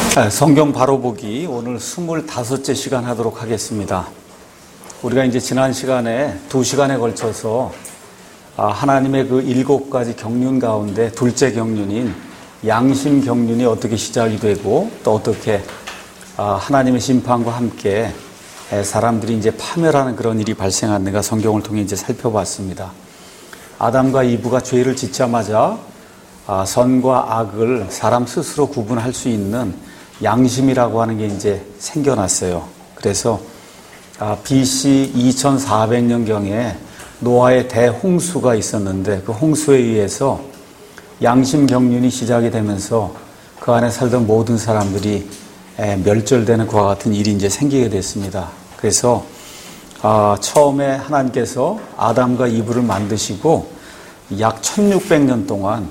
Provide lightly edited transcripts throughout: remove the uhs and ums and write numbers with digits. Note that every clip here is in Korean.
성경 바로보기 오늘 25째 시간 하도록 하겠습니다. 우리가 이제 지난 시간에 2시간에 걸쳐서 하나님의 그 7가지 경륜 가운데 둘째 경륜인 양심 경륜이 어떻게 시작이 되고 또 어떻게 하나님의 심판과 함께 사람들이 이제 파멸하는 그런 일이 발생하는가 성경을 통해 이제 살펴봤습니다. 아담과 이브가 죄를 짓자마자 선과 악을 사람 스스로 구분할 수 있는 양심이라고 하는 게 이제 생겨났어요. 그래서 BC 2400년경에 노아의 대홍수가 있었는데 그 홍수에 의해서 양심 경륜이 시작이 되면서 그 안에 살던 모든 사람들이 멸절되는 그와 같은 일이 이제 생기게 됐습니다. 그래서 처음에 하나님께서 아담과 이브를 만드시고 약 1600년 동안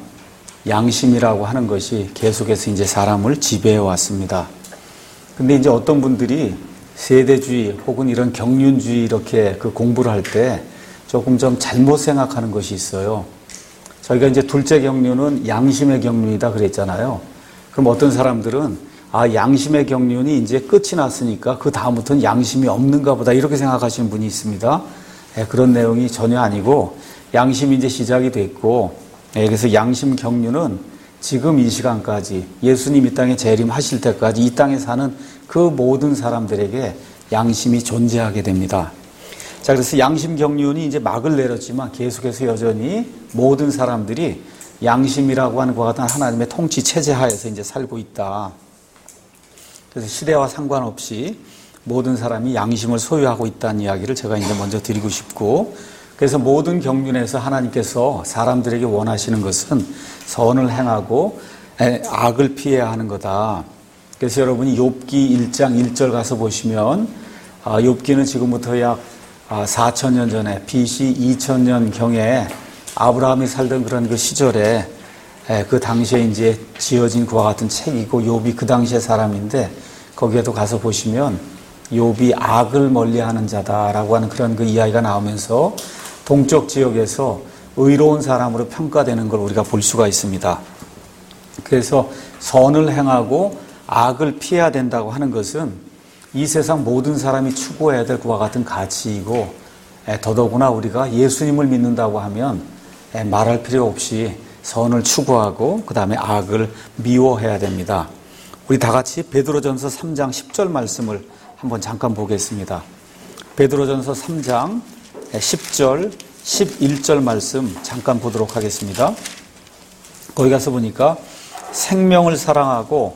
양심이라고 하는 것이 계속해서 이제 사람을 지배해 왔습니다. 근데 이제 어떤 분들이 세대주의 혹은 이런 경륜주의 이렇게 그 공부를 할 때 조금 좀 잘못 생각하는 것이 있어요. 저희가 이제 둘째 경륜은 양심의 경륜이다 그랬잖아요. 그럼 어떤 사람들은 양심의 경륜이 이제 끝이 났으니까 그 다음부터는 양심이 없는가 보다 이렇게 생각하시는 분이 있습니다. 그런 내용이 전혀 아니고 양심이 이제 시작이 됐고 그래서 양심 경륜은 지금 이 시간까지 예수님 이 땅에 재림하실 때까지 이 땅에 사는 그 모든 사람들에게 양심이 존재하게 됩니다. 자, 그래서 양심 경륜이 이제 막을 내렸지만 계속해서 여전히 모든 사람들이 양심이라고 하는 것과 같은 하나님의 통치 체제 하에서 이제 살고 있다. 그래서 시대와 상관없이 모든 사람이 양심을 소유하고 있다는 이야기를 제가 이제 먼저 드리고 싶고, 그래서 모든 경륜에서 하나님께서 사람들에게 원하시는 것은 선을 행하고 악을 피해야 하는 거다. 그래서 여러분이 욥기 1장 1절 가서 보시면 욥기는 지금부터 약 4000년 전에 BC 2000년경에 아브라함이 살던 그런 그 시절에 그 당시에 이제 지어진 그와 같은 책이고 욥이 그 당시의 사람인데 거기에도 가서 보시면 욥이 악을 멀리하는 자다라고 하는 그런 그 이야기가 나오면서 동쪽 지역에서 의로운 사람으로 평가되는 걸 우리가 볼 수가 있습니다. 그래서 선을 행하고 악을 피해야 된다고 하는 것은 이 세상 모든 사람이 추구해야 될 것과 같은 가치이고 더더구나 우리가 예수님을 믿는다고 하면 말할 필요 없이 선을 추구하고 그 다음에 악을 미워해야 됩니다. 우리 다 같이 베드로전서 3장 10절 말씀을 한번 잠깐 보겠습니다. 베드로전서 3장 10절, 11절 말씀 잠깐 보도록 하겠습니다. 거기 가서 보니까 생명을 사랑하고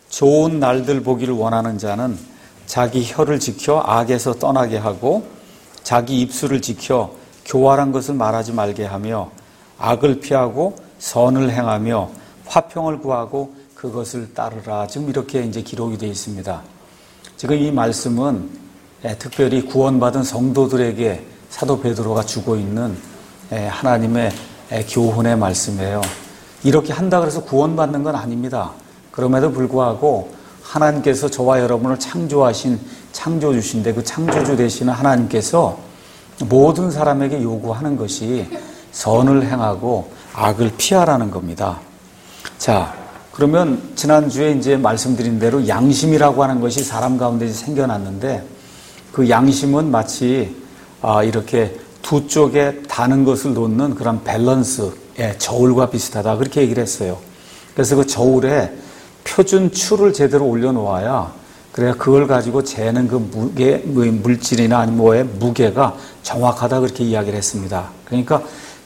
좋은 날들 보기를 원하는 자는 자기 혀를 지켜 악에서 떠나게 하고 자기 입술을 지켜 교활한 것을 말하지 말게 하며 악을 피하고 선을 행하며 화평을 구하고 그것을 따르라. 지금 이렇게 이제 기록이 되어 있습니다. 지금 이 말씀은 특별히 구원받은 성도들에게 사도 베드로가 주고 있는 하나님의 교훈의 말씀이에요. 이렇게 한다 그래서 구원받는 건 아닙니다. 그럼에도 불구하고 하나님께서 저와 여러분을 창조하신 창조주신데 그 창조주 되시는 하나님께서 모든 사람에게 요구하는 것이 선을 행하고 악을 피하라는 겁니다. 자, 그러면 지난주에 이제 말씀드린 대로 양심이라고 하는 것이 사람 가운데 생겨났는데 그 양심은 마치 이렇게 두 쪽에 다는 것을 놓는 그런 밸런스의 저울과 비슷하다 그렇게 얘기를 했어요. 그래서 그 저울에 표준 추를 제대로 올려놓아야 그래야 그걸 가지고 재는 그 무게, 물질이나 아니면 뭐의 무게가 정확하다 그렇게 이야기를 했습니다. 그러니까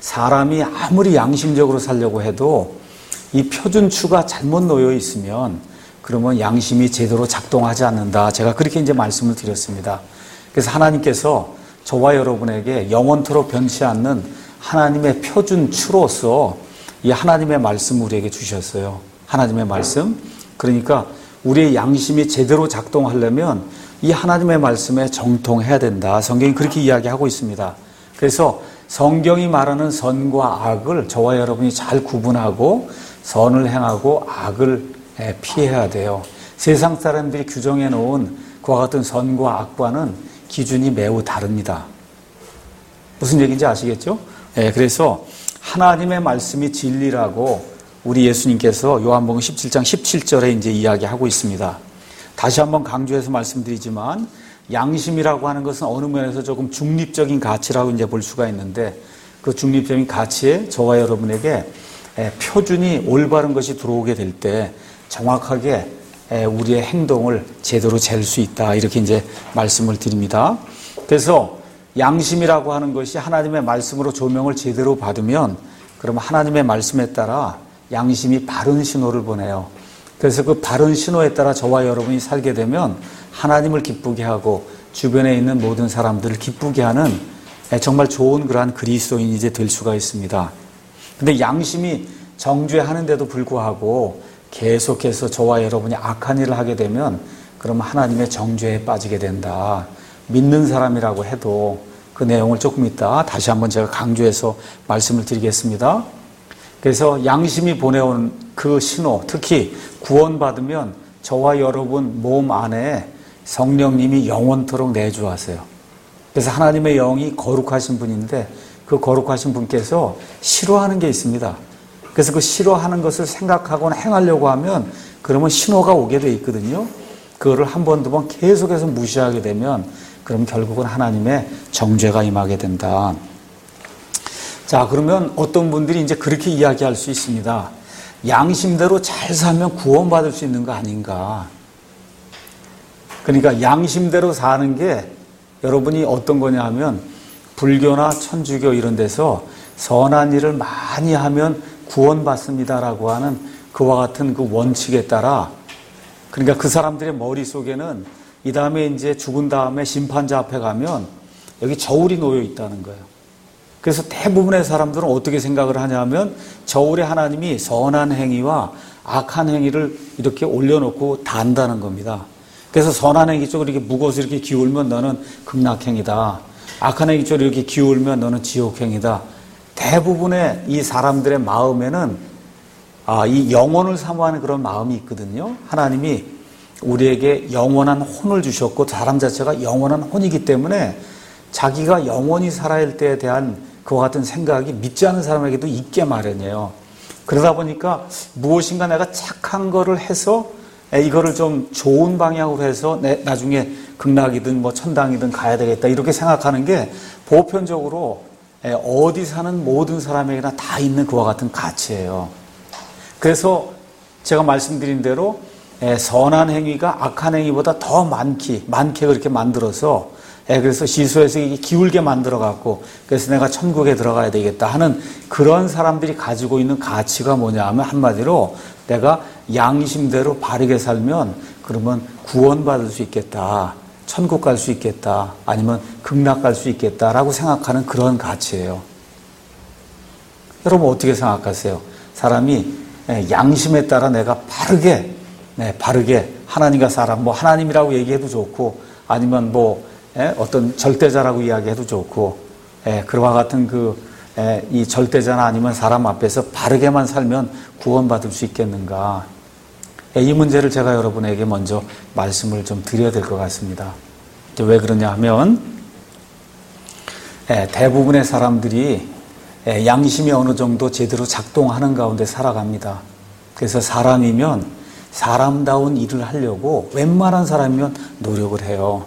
사람이 아무리 양심적으로 살려고 해도 이 표준 추가 잘못 놓여 있으면 그러면 양심이 제대로 작동하지 않는다. 제가 그렇게 이제 말씀을 드렸습니다. 그래서 하나님께서 저와 여러분에게 영원토록 변치 않는 하나님의 표준 추로서 이 하나님의 말씀을 우리에게 주셨어요. 하나님의 말씀. 그러니까 우리의 양심이 제대로 작동하려면 이 하나님의 말씀에 정통해야 된다. 성경이 그렇게 이야기하고 있습니다. 그래서 성경이 말하는 선과 악을 저와 여러분이 잘 구분하고 선을 행하고 악을 피해야 돼요. 세상 사람들이 규정해 놓은 그와 같은 선과 악과는 기준이 매우 다릅니다. 무슨 얘기인지 아시겠죠? 그래서 하나님의 말씀이 진리라고 우리 예수님께서 요한복음 17장 17절에 이제 이야기하고 있습니다. 다시 한번 강조해서 말씀드리지만 양심이라고 하는 것은 어느 면에서 조금 중립적인 가치라고 이제 볼 수가 있는데 그 중립적인 가치에 저와 여러분에게 표준이 올바른 것이 들어오게 될 때 정확하게 우리의 행동을 제대로 잴 수 있다. 이렇게 이제 말씀을 드립니다. 그래서 양심이라고 하는 것이 하나님의 말씀으로 조명을 제대로 받으면 그러면 하나님의 말씀에 따라 양심이 바른 신호를 보내요. 그래서 그 바른 신호에 따라 저와 여러분이 살게 되면 하나님을 기쁘게 하고 주변에 있는 모든 사람들을 기쁘게 하는 정말 좋은 그러한 그리스도인이 이제 될 수가 있습니다. 근데 양심이 정죄하는데도 불구하고 계속해서 저와 여러분이 악한 일을 하게 되면 그러면 하나님의 정죄에 빠지게 된다. 믿는 사람이라고 해도 그 내용을 조금 이따 다시 한번 제가 강조해서 말씀을 드리겠습니다. 그래서 양심이 보내온 그 신호, 특히 구원받으면 저와 여러분 몸 안에 성령님이 영원토록 내주하세요. 그래서 하나님의 영이 거룩하신 분인데 그 거룩하신 분께서 싫어하는 게 있습니다. 그래서 그 싫어하는 것을 생각하거나 행하려고 하면 그러면 신호가 오게 돼 있거든요. 그거를 한 번, 두 번 계속해서 무시하게 되면 그럼 결국은 하나님의 정죄가 임하게 된다. 자, 그러면 어떤 분들이 이제 그렇게 이야기할 수 있습니다. 양심대로 잘 살면 구원받을 수 있는 거 아닌가. 그러니까 양심대로 사는 게 여러분이 어떤 거냐 하면 불교나 천주교 이런 데서 선한 일을 많이 하면 구원받습니다라고 하는 그와 같은 그 원칙에 따라 그러니까 그 사람들의 머릿속에는 이 다음에 이제 죽은 다음에 심판자 앞에 가면 여기 저울이 놓여 있다는 거예요. 그래서 대부분의 사람들은 어떻게 생각을 하냐면 저울에 하나님이 선한 행위와 악한 행위를 이렇게 올려놓고 단다는 겁니다. 그래서 선한 행위 쪽으로 이렇게 무거워서 이렇게 기울면 너는 극락행이다. 악한 행위 쪽으로 이렇게 기울면 너는 지옥행이다. 대부분의 이 사람들의 마음에는 이 영혼을 사모하는 그런 마음이 있거든요. 하나님이 우리에게 영원한 혼을 주셨고 사람 자체가 영원한 혼이기 때문에 자기가 영원히 살아야 할 때에 대한 그와 같은 생각이 믿지 않는 사람에게도 있게 마련이에요. 그러다 보니까 무엇인가 내가 착한 거를 해서 이거를 좀 좋은 방향으로 해서 나중에 극락이든 뭐 천당이든 가야 되겠다 이렇게 생각하는 게 보편적으로 어디 사는 모든 사람에게나 다 있는 그와 같은 가치예요. 그래서 제가 말씀드린 대로 선한 행위가 악한 행위보다 더 많게 그렇게 만들어서 그래서 시소에서 이게 기울게 만들어갖고 그래서 내가 천국에 들어가야 되겠다 하는 그런 사람들이 가지고 있는 가치가 뭐냐 하면 한마디로 내가 양심대로 바르게 살면 그러면 구원받을 수 있겠다. 천국 갈 수 있겠다. 아니면 극락 갈 수 있겠다라고 생각하는 그런 가치예요. 여러분 어떻게 생각하세요? 사람이 양심에 따라 내가 바르게 하나님과 사람, 뭐 하나님이라고 얘기해도 좋고 아니면 뭐 어떤 절대자라고 이야기해도 좋고 그와 같은 이 절대자나 아니면 사람 앞에서 바르게만 살면 구원받을 수 있겠는가? 이 문제를 제가 여러분에게 먼저 말씀을 좀 드려야 될 것 같습니다. 왜 그러냐 하면 대부분의 사람들이 양심이 어느 정도 제대로 작동하는 가운데 살아갑니다. 그래서 사람이면 사람다운 일을 하려고 웬만한 사람이면 노력을 해요.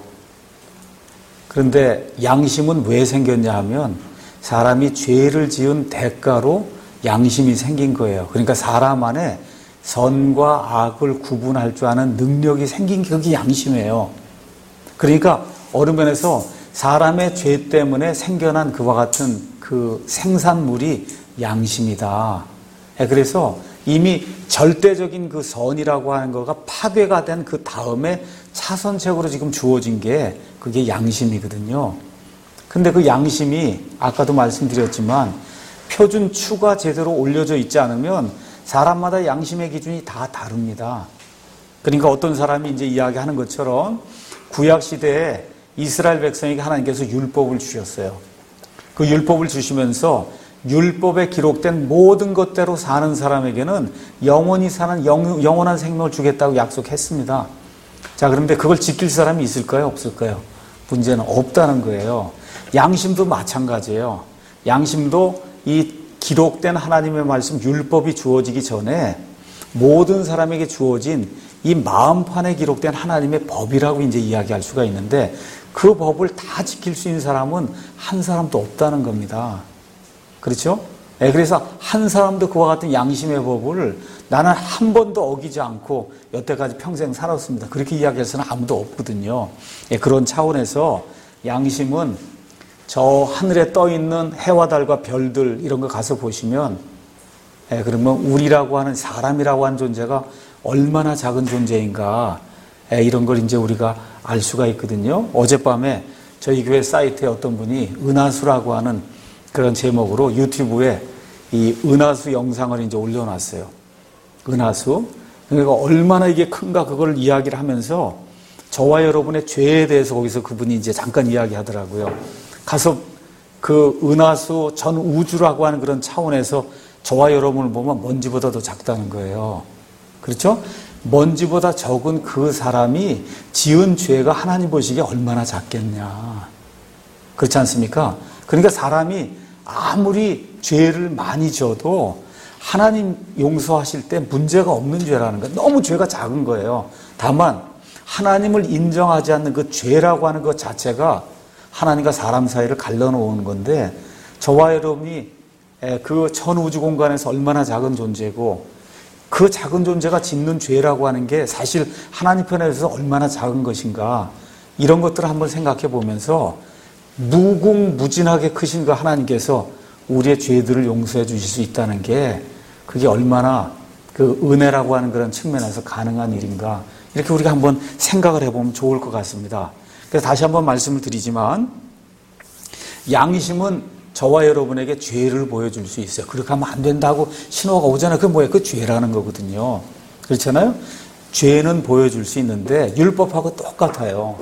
그런데 양심은 왜 생겼냐 하면 사람이 죄를 지은 대가로 양심이 생긴 거예요. 그러니까 사람 안에 선과 악을 구분할 줄 아는 능력이 생긴 게 그게 양심이에요. 그러니까 어느 면에서 사람의 죄 때문에 생겨난 그와 같은 그 생산물이 양심이다. 그래서 이미 절대적인 그 선이라고 하는 거가 파괴가 된 그 다음에 차선책으로 지금 주어진 게 그게 양심이거든요. 근데 그 양심이 아까도 말씀드렸지만 표준추가 제대로 올려져 있지 않으면 사람마다 양심의 기준이 다 다릅니다. 그러니까 어떤 사람이 이제 이야기하는 것처럼 구약 시대에 이스라엘 백성에게 하나님께서 율법을 주셨어요. 그 율법을 주시면서 율법에 기록된 모든 것대로 사는 사람에게는 영원히 사는 영원한 생명을 주겠다고 약속했습니다. 자, 그런데 그걸 지킬 사람이 있을까요? 없을까요? 문제는 없다는 거예요. 양심도 마찬가지예요. 양심도 이 기록된 하나님의 말씀 율법이 주어지기 전에 모든 사람에게 주어진 이 마음판에 기록된 하나님의 법이라고 이제 이야기할 수가 있는데 그 법을 다 지킬 수 있는 사람은 한 사람도 없다는 겁니다. 그렇죠? 그래서 한 사람도 그와 같은 양심의 법을 나는 한 번도 어기지 않고 여태까지 평생 살았습니다. 그렇게 이야기할 수는 아무도 없거든요. 그런 차원에서 양심은 저 하늘에 떠 있는 해와 달과 별들 이런 거 가서 보시면 그러면 우리라고 하는 사람이라고 하는 존재가 얼마나 작은 존재인가 이런 걸 이제 우리가 알 수가 있거든요. 어젯밤에 저희 교회 사이트에 어떤 분이 은하수라고 하는 그런 제목으로 유튜브에 이 은하수 영상을 이제 올려놨어요. 은하수. 그러니까 얼마나 이게 큰가 그걸 이야기를 하면서 저와 여러분의 죄에 대해서 거기서 그분이 이제 잠깐 이야기하더라고요. 가서 그 은하수 전 우주라고 하는 그런 차원에서 저와 여러분을 보면 먼지보다 더 작다는 거예요. 그렇죠? 먼지보다 적은 그 사람이 지은 죄가 하나님 보시기에 얼마나 작겠냐. 그렇지 않습니까? 그러니까 사람이 아무리 죄를 많이 져도 하나님 용서하실 때 문제가 없는 죄라는 거예요. 너무 죄가 작은 거예요. 다만 하나님을 인정하지 않는 그 죄라고 하는 것 자체가 하나님과 사람 사이를 갈라놓은 건데 저와 여러분이 그 천우주 공간에서 얼마나 작은 존재고 그 작은 존재가 짓는 죄라고 하는 게 사실 하나님 편에서 얼마나 작은 것인가 이런 것들을 한번 생각해 보면서 무궁무진하게 크신 그 하나님께서 우리의 죄들을 용서해 주실 수 있다는 게 그게 얼마나 그 은혜라고 하는 그런 측면에서 가능한 일인가 이렇게 우리가 한번 생각을 해보면 좋을 것 같습니다. 그래서 다시 한번 말씀을 드리지만 양심은 저와 여러분에게 죄를 보여줄 수 있어요. 그렇게 하면 안 된다고 신호가 오잖아요. 그게 뭐예요? 그 죄라는 거거든요. 그렇잖아요? 죄는 보여줄 수 있는데 율법하고 똑같아요.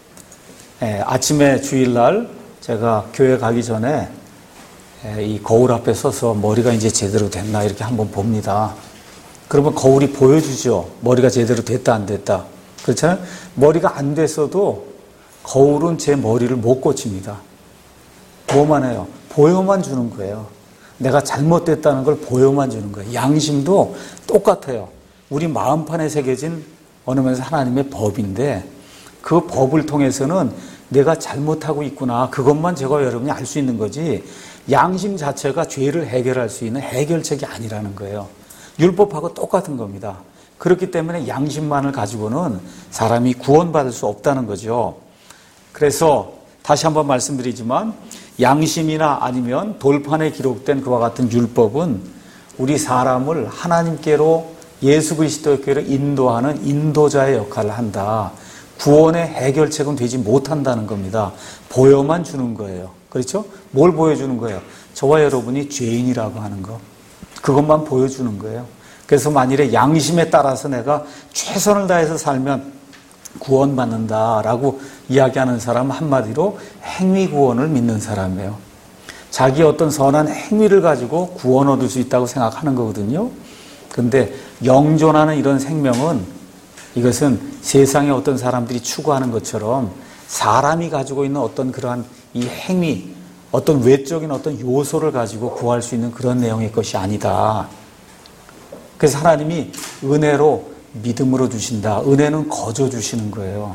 아침에 주일날 제가 교회 가기 전에 이 거울 앞에 서서 머리가 이제 제대로 됐나 이렇게 한번 봅니다. 그러면 거울이 보여주죠. 머리가 제대로 됐다 안 됐다. 그렇잖아요? 머리가 안 됐어도 거울은 제 머리를 못 고칩니다. 뭐만 해요? 보여만 주는 거예요. 내가 잘못됐다는 걸 보여만 주는 거예요. 양심도 똑같아요. 우리 마음판에 새겨진 어느 면에서 하나님의 법인데 그 법을 통해서는 내가 잘못하고 있구나. 그것만 제가 여러분이 알 수 있는 거지 양심 자체가 죄를 해결할 수 있는 해결책이 아니라는 거예요. 율법하고 똑같은 겁니다. 그렇기 때문에 양심만을 가지고는 사람이 구원받을 수 없다는 거죠. 그래서 다시 한번 말씀드리지만 양심이나 아니면 돌판에 기록된 그와 같은 율법은 우리 사람을 하나님께로 예수 그리스도께로 인도하는 인도자의 역할을 한다. 구원의 해결책은 되지 못한다는 겁니다. 보여만 주는 거예요. 그렇죠? 뭘 보여주는 거예요? 저와 여러분이 죄인이라고 하는 거. 그것만 보여주는 거예요. 그래서 만일에 양심에 따라서 내가 최선을 다해서 살면 구원받는다라고 이야기하는 사람은 한마디로 행위 구원을 믿는 사람이에요. 자기 어떤 선한 행위를 가지고 구원 얻을 수 있다고 생각하는 거거든요. 그런데 영존하는 이런 생명은 이것은 세상에 어떤 사람들이 추구하는 것처럼 사람이 가지고 있는 어떤 그러한 이 행위, 어떤 외적인 어떤 요소를 가지고 구할 수 있는 그런 내용의 것이 아니다. 그래서 하나님이 은혜로 믿음으로 주신다. 은혜는 거저 주시는 거예요.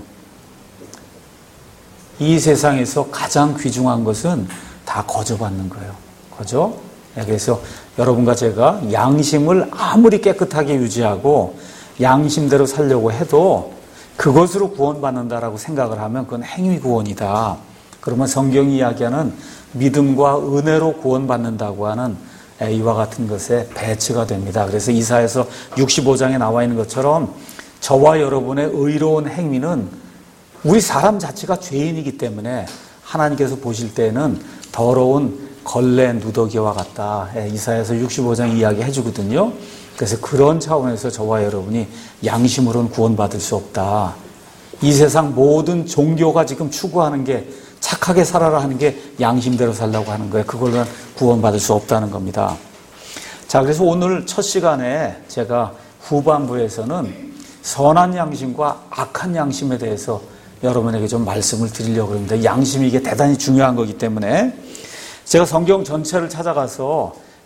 이 세상에서 가장 귀중한 것은 다 거저 받는 거예요. 거저. 그래서 여러분과 제가 양심을 아무리 깨끗하게 유지하고 양심대로 살려고 해도 그것으로 구원받는다라고 생각을 하면 그건 행위 구원이다. 그러면 성경이 이야기하는 믿음과 은혜로 구원받는다고 하는 이와 같은 것에 배치가 됩니다. 그래서 이사야서 65장에 나와 있는 것처럼 저와 여러분의 의로운 행위는 우리 사람 자체가 죄인이기 때문에 하나님께서 보실 때는 더러운 걸레 누더기와 같다. 이사야서 65장 이야기 해주거든요. 그래서 그런 차원에서 저와 여러분이 양심으로는 구원받을 수 없다. 이 세상 모든 종교가 지금 추구하는 게 착하게 살아라 하는 게 양심대로 살라고 하는 거예요. 그걸로는 구원받을 수 없다는 겁니다. 자, 그래서 오늘 첫 시간에 제가 후반부에서는 선한 양심과 악한 양심에 대해서 여러분에게 좀 말씀을 드리려고 합니다. 양심이 이게 대단히 중요한 거기 때문에 제가 성경 전체를 찾아가서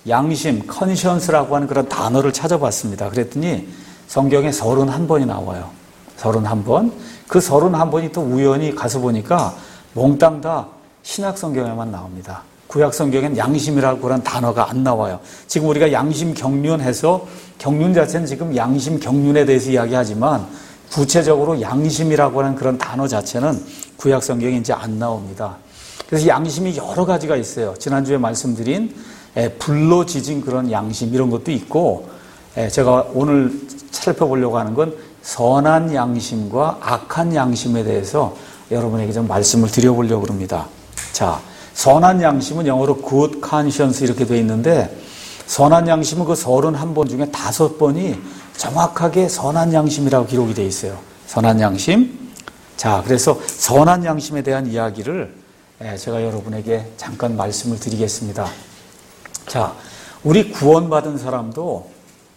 양심, 컨시언스라고 하는 그런 단어를 찾아봤습니다. 그랬더니 성경에 31번이 나와요. 31번. 그 31번이 또 우연히 가서 보니까 몽땅 다 신약 성경에만 나옵니다. 구약 성경엔 양심이라고 그런 단어가 안 나와요. 지금 우리가 양심 경륜해서 경륜 자체는 지금 양심 경륜에 대해서 이야기하지만 구체적으로 양심이라고 하는 그런 단어 자체는 구약 성경에 이제 안 나옵니다. 그래서 양심이 여러 가지가 있어요. 지난주에 말씀드린 불로 지진 그런 양심 이런 것도 있고, 제가 오늘 살펴보려고 하는 건 선한 양심과 악한 양심에 대해서 여러분에게 좀 말씀을 드려보려고 합니다. 자, 선한 양심은 영어로 good conscience 이렇게 되어 있는데, 선한 양심은 그 31번 중에 5번이 정확하게 선한 양심이라고 기록이 되어 있어요. 선한 양심. 자, 그래서 선한 양심에 대한 이야기를 제가 여러분에게 잠깐 말씀을 드리겠습니다. 자, 우리 구원받은 사람도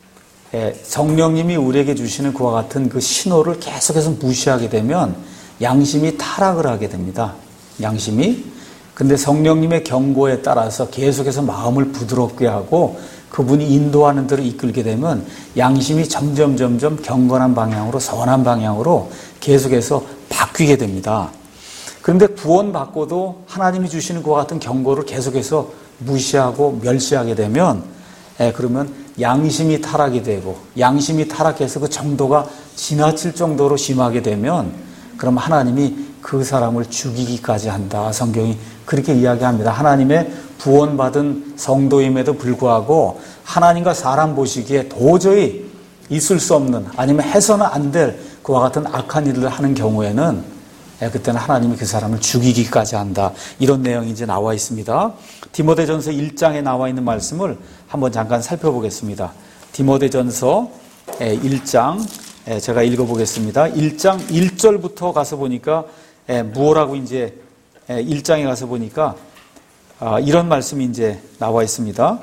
성령님이 우리에게 주시는 그와 같은 그 신호를 계속해서 무시하게 되면 양심이 타락을 하게 됩니다. 양심이. 근데 성령님의 경고에 따라서 계속해서 마음을 부드럽게 하고 그분이 인도하는 대로 이끌게 되면 양심이 점점 경건한 방향으로, 선한 방향으로 계속해서 바뀌게 됩니다. 그런데 구원받고도 하나님이 주시는 그와 같은 경고를 계속해서 무시하고 멸시하게 되면 그러면 양심이 타락이 되고, 양심이 타락해서 그 정도가 지나칠 정도로 심하게 되면 그럼 하나님이 그 사람을 죽이기까지 한다. 성경이 그렇게 이야기합니다. 하나님의 구원받은 성도임에도 불구하고 하나님과 사람 보시기에 도저히 있을 수 없는, 아니면 해서는 안 될 그와 같은 악한 일을 하는 경우에는 그때는 하나님이 그 사람을 죽이기까지 한다. 이런 내용이 이제 나와 있습니다. 디모데전서 1장에 나와 있는 말씀을 한번 잠깐 살펴보겠습니다. 디모데전서 1장 제가 읽어보겠습니다. 1장 1절부터 가서 보니까 뭐라고 이제 1장에 가서 보니까 이런 말씀이 이제 나와 있습니다.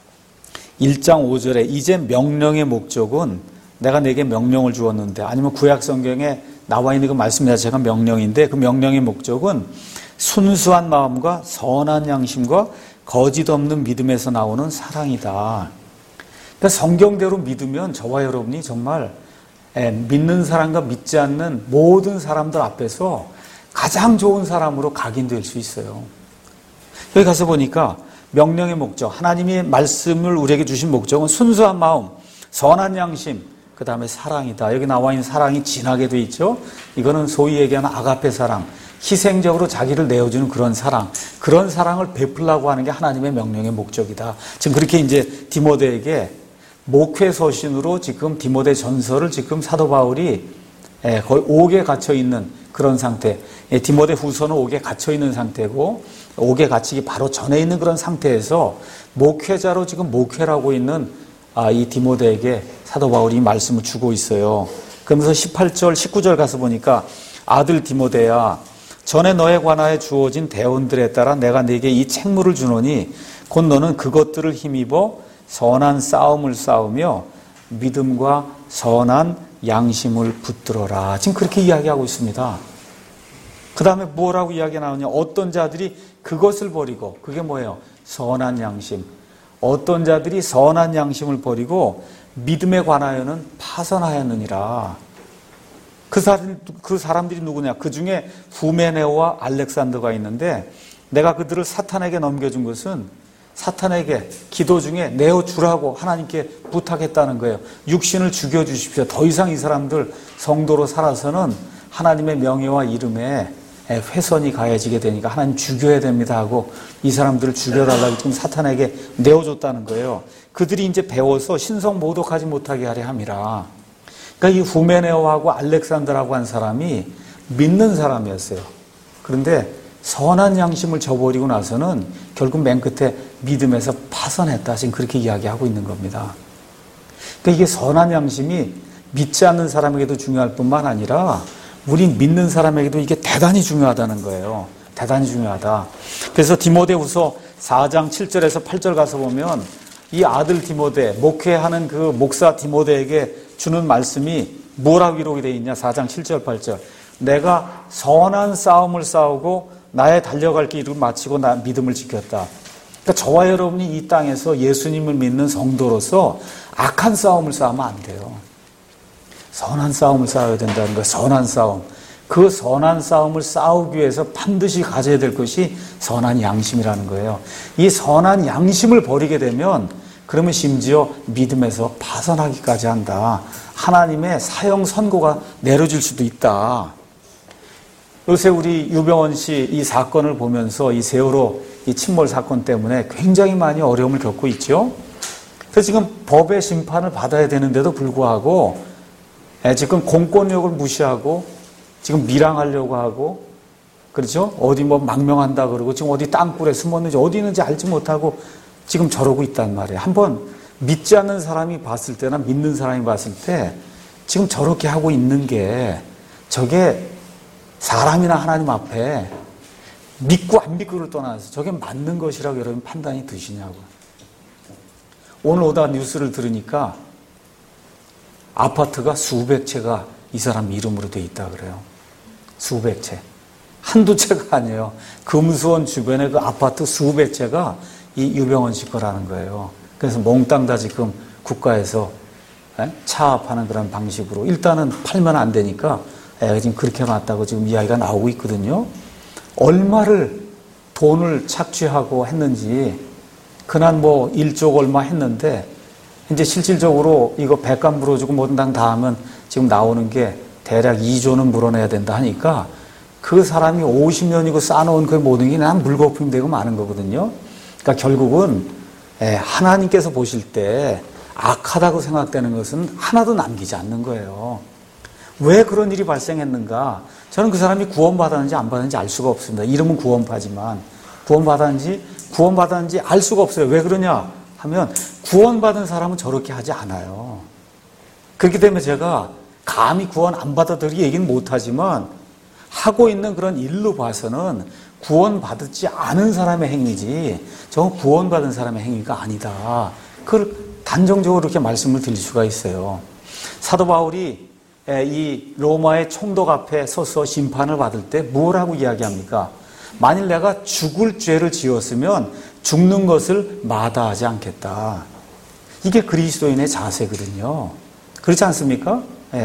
1장 5절에 이제 명령의 목적은 내가 내게 명령을 주었는데, 아니면 구약 성경에 나와 있는 그 말씀 자체가 명령인데, 그 명령의 목적은 순수한 마음과 선한 양심과 거짓 없는 믿음에서 나오는 사랑이다. 그러니까 성경대로 믿으면 저와 여러분이 정말 믿는 사람과 믿지 않는 모든 사람들 앞에서 가장 좋은 사람으로 각인될 수 있어요. 여기 가서 보니까 명령의 목적, 하나님의 말씀을 우리에게 주신 목적은 순수한 마음, 선한 양심, 그 다음에 사랑이다. 여기 나와 있는 사랑이 진하게 되어 있죠. 이거는 소위 얘기하는 아가페 사랑, 희생적으로 자기를 내어주는 그런 사랑, 그런 사랑을 베풀라고 하는 게 하나님의 명령의 목적이다. 지금 그렇게 이제 디모데에게 목회 서신으로 지금 디모데 전서를 지금 사도 바울이 거의 옥에 갇혀 있는 그런 상태, 디모데 후서는 옥에 갇혀 있는 상태고, 옥에 갇히기 바로 전에 있는 그런 상태에서 목회자로 지금 목회라고 있는 이 디모데에게 사도 바울이 말씀을 주고 있어요. 그러면서 18절, 19절 가서 보니까 아들 디모데야, 전에 너에 관하여 주어진 대언들에 따라 내가 네게 이 책무를 주노니 곧 너는 그것들을 힘입어 선한 싸움을 싸우며 믿음과 선한 양심을 붙들어라. 지금 그렇게 이야기하고 있습니다. 그 다음에 뭐라고 이야기가 나오냐? 어떤 자들이 그것을 버리고, 그게 뭐예요? 선한 양심. 어떤 자들이 선한 양심을 버리고 믿음에 관하여는 파선하였느니라. 그 사람들이 누구냐? 그 중에 후메네오와 알렉산더가 있는데, 내가 그들을 사탄에게 넘겨준 것은 사탄에게 기도 중에 내어주라고 하나님께 부탁했다는 거예요. 육신을 죽여주십시오. 더 이상 이 사람들 성도로 살아서는 하나님의 명예와 이름에 훼손이 가해지게 되니까 하나님 죽여야 됩니다 하고 이 사람들을 죽여달라고 지금 사탄에게 내어줬다는 거예요. 그들이 이제 배워서 신성 모독하지 못하게 하려 함이라. 그러니까 이 후메네오하고 알렉산더라고 한 사람이 믿는 사람이었어요. 그런데 선한 양심을 저버리고 나서는 결국 맨 끝에 믿음에서 파선했다. 지금 그렇게 이야기하고 있는 겁니다. 그러니까 이게 선한 양심이 믿지 않는 사람에게도 중요할 뿐만 아니라 우리 믿는 사람에게도 이게 대단히 중요하다는 거예요. 대단히 중요하다. 그래서 디모데후서 4장 7절에서 8절 가서 보면 이 아들 디모데, 목회하는 그 목사 디모데에게 주는 말씀이 뭐라고 기록이 되어 있냐? 4장 7절 8절. 내가 선한 싸움을 싸우고 나의 달려갈 길을 마치고 나 믿음을 지켰다. 그러니까 저와 여러분이 이 땅에서 예수님을 믿는 성도로서 악한 싸움을 싸우면 안 돼요. 선한 싸움을 싸워야 된다는 거예요. 선한 싸움. 그 선한 싸움을 싸우기 위해서 반드시 가져야 될 것이 선한 양심이라는 거예요. 이 선한 양심을 버리게 되면 그러면 심지어 믿음에서 파산하기까지 한다. 하나님의 사형 선고가 내려질 수도 있다. 요새 우리 유병원 씨 이 사건을 보면서 이 세월호 이 침몰 사건 때문에 굉장히 많이 어려움을 겪고 있죠. 그래서 지금 법의 심판을 받아야 되는데도 불구하고 지금 공권력을 무시하고 지금 밀항하려고 하고 그렇죠? 어디 뭐 망명한다 그러고 지금 어디 땅굴에 숨었는지 어디 있는지 알지 못하고 지금 저러고 있단 말이에요. 한번 믿지 않는 사람이 봤을 때나 믿는 사람이 봤을 때 지금 저렇게 하고 있는 게 저게 사람이나 하나님 앞에 믿고 안 믿고를 떠나서 저게 맞는 것이라고 여러분 판단이 드시냐고. 오늘 오다 뉴스를 들으니까 아파트가 수백 채가 이 사람 이름으로 돼 있다 그래요. 수백 채. 한두 채가 아니에요. 금수원 주변에 그 아파트 수백 채가 이 유병원 씨 거라는 거예요. 그래서 몽땅 다 지금 국가에서 차압하는 그런 방식으로 일단은 팔면 안 되니까 지금 그렇게 놨다고 지금 이야기가 나오고 있거든요. 얼마를 돈을 착취하고 했는지 그날 뭐 1조 얼마 했는데 이제 실질적으로 이거 배감 물어주고 뭐든 다 하면 지금 나오는 게 대략 2조는 물어내야 된다 하니까 그 사람이 50년이고 쌓아놓은 그 모든 게 난 물거품이 되고 마는 거거든요. 그러니까 결국은 하나님께서 보실 때 악하다고 생각되는 것은 하나도 남기지 않는 거예요. 왜 그런 일이 발생했는가? 저는 그 사람이 구원받았는지 안 받았는지 알 수가 없습니다. 이름은 구원파지만 구원받았는지 알 수가 없어요. 왜 그러냐 하면 구원받은 사람은 저렇게 하지 않아요. 그렇기 때문에 제가 감히 구원 안 받아들이게 얘기는 못하지만 하고 있는 그런 일로 봐서는 구원받지 않은 사람의 행위지 저건 구원받은 사람의 행위가 아니다. 그걸 단정적으로 이렇게 말씀을 드릴 수가 있어요. 사도 바울이 이 로마의 총독 앞에 서서 심판을 받을 때 뭐라고 이야기합니까? 만일 내가 죽을 죄를 지었으면 죽는 것을 마다하지 않겠다. 이게 그리스도인의 자세거든요. 그렇지 않습니까?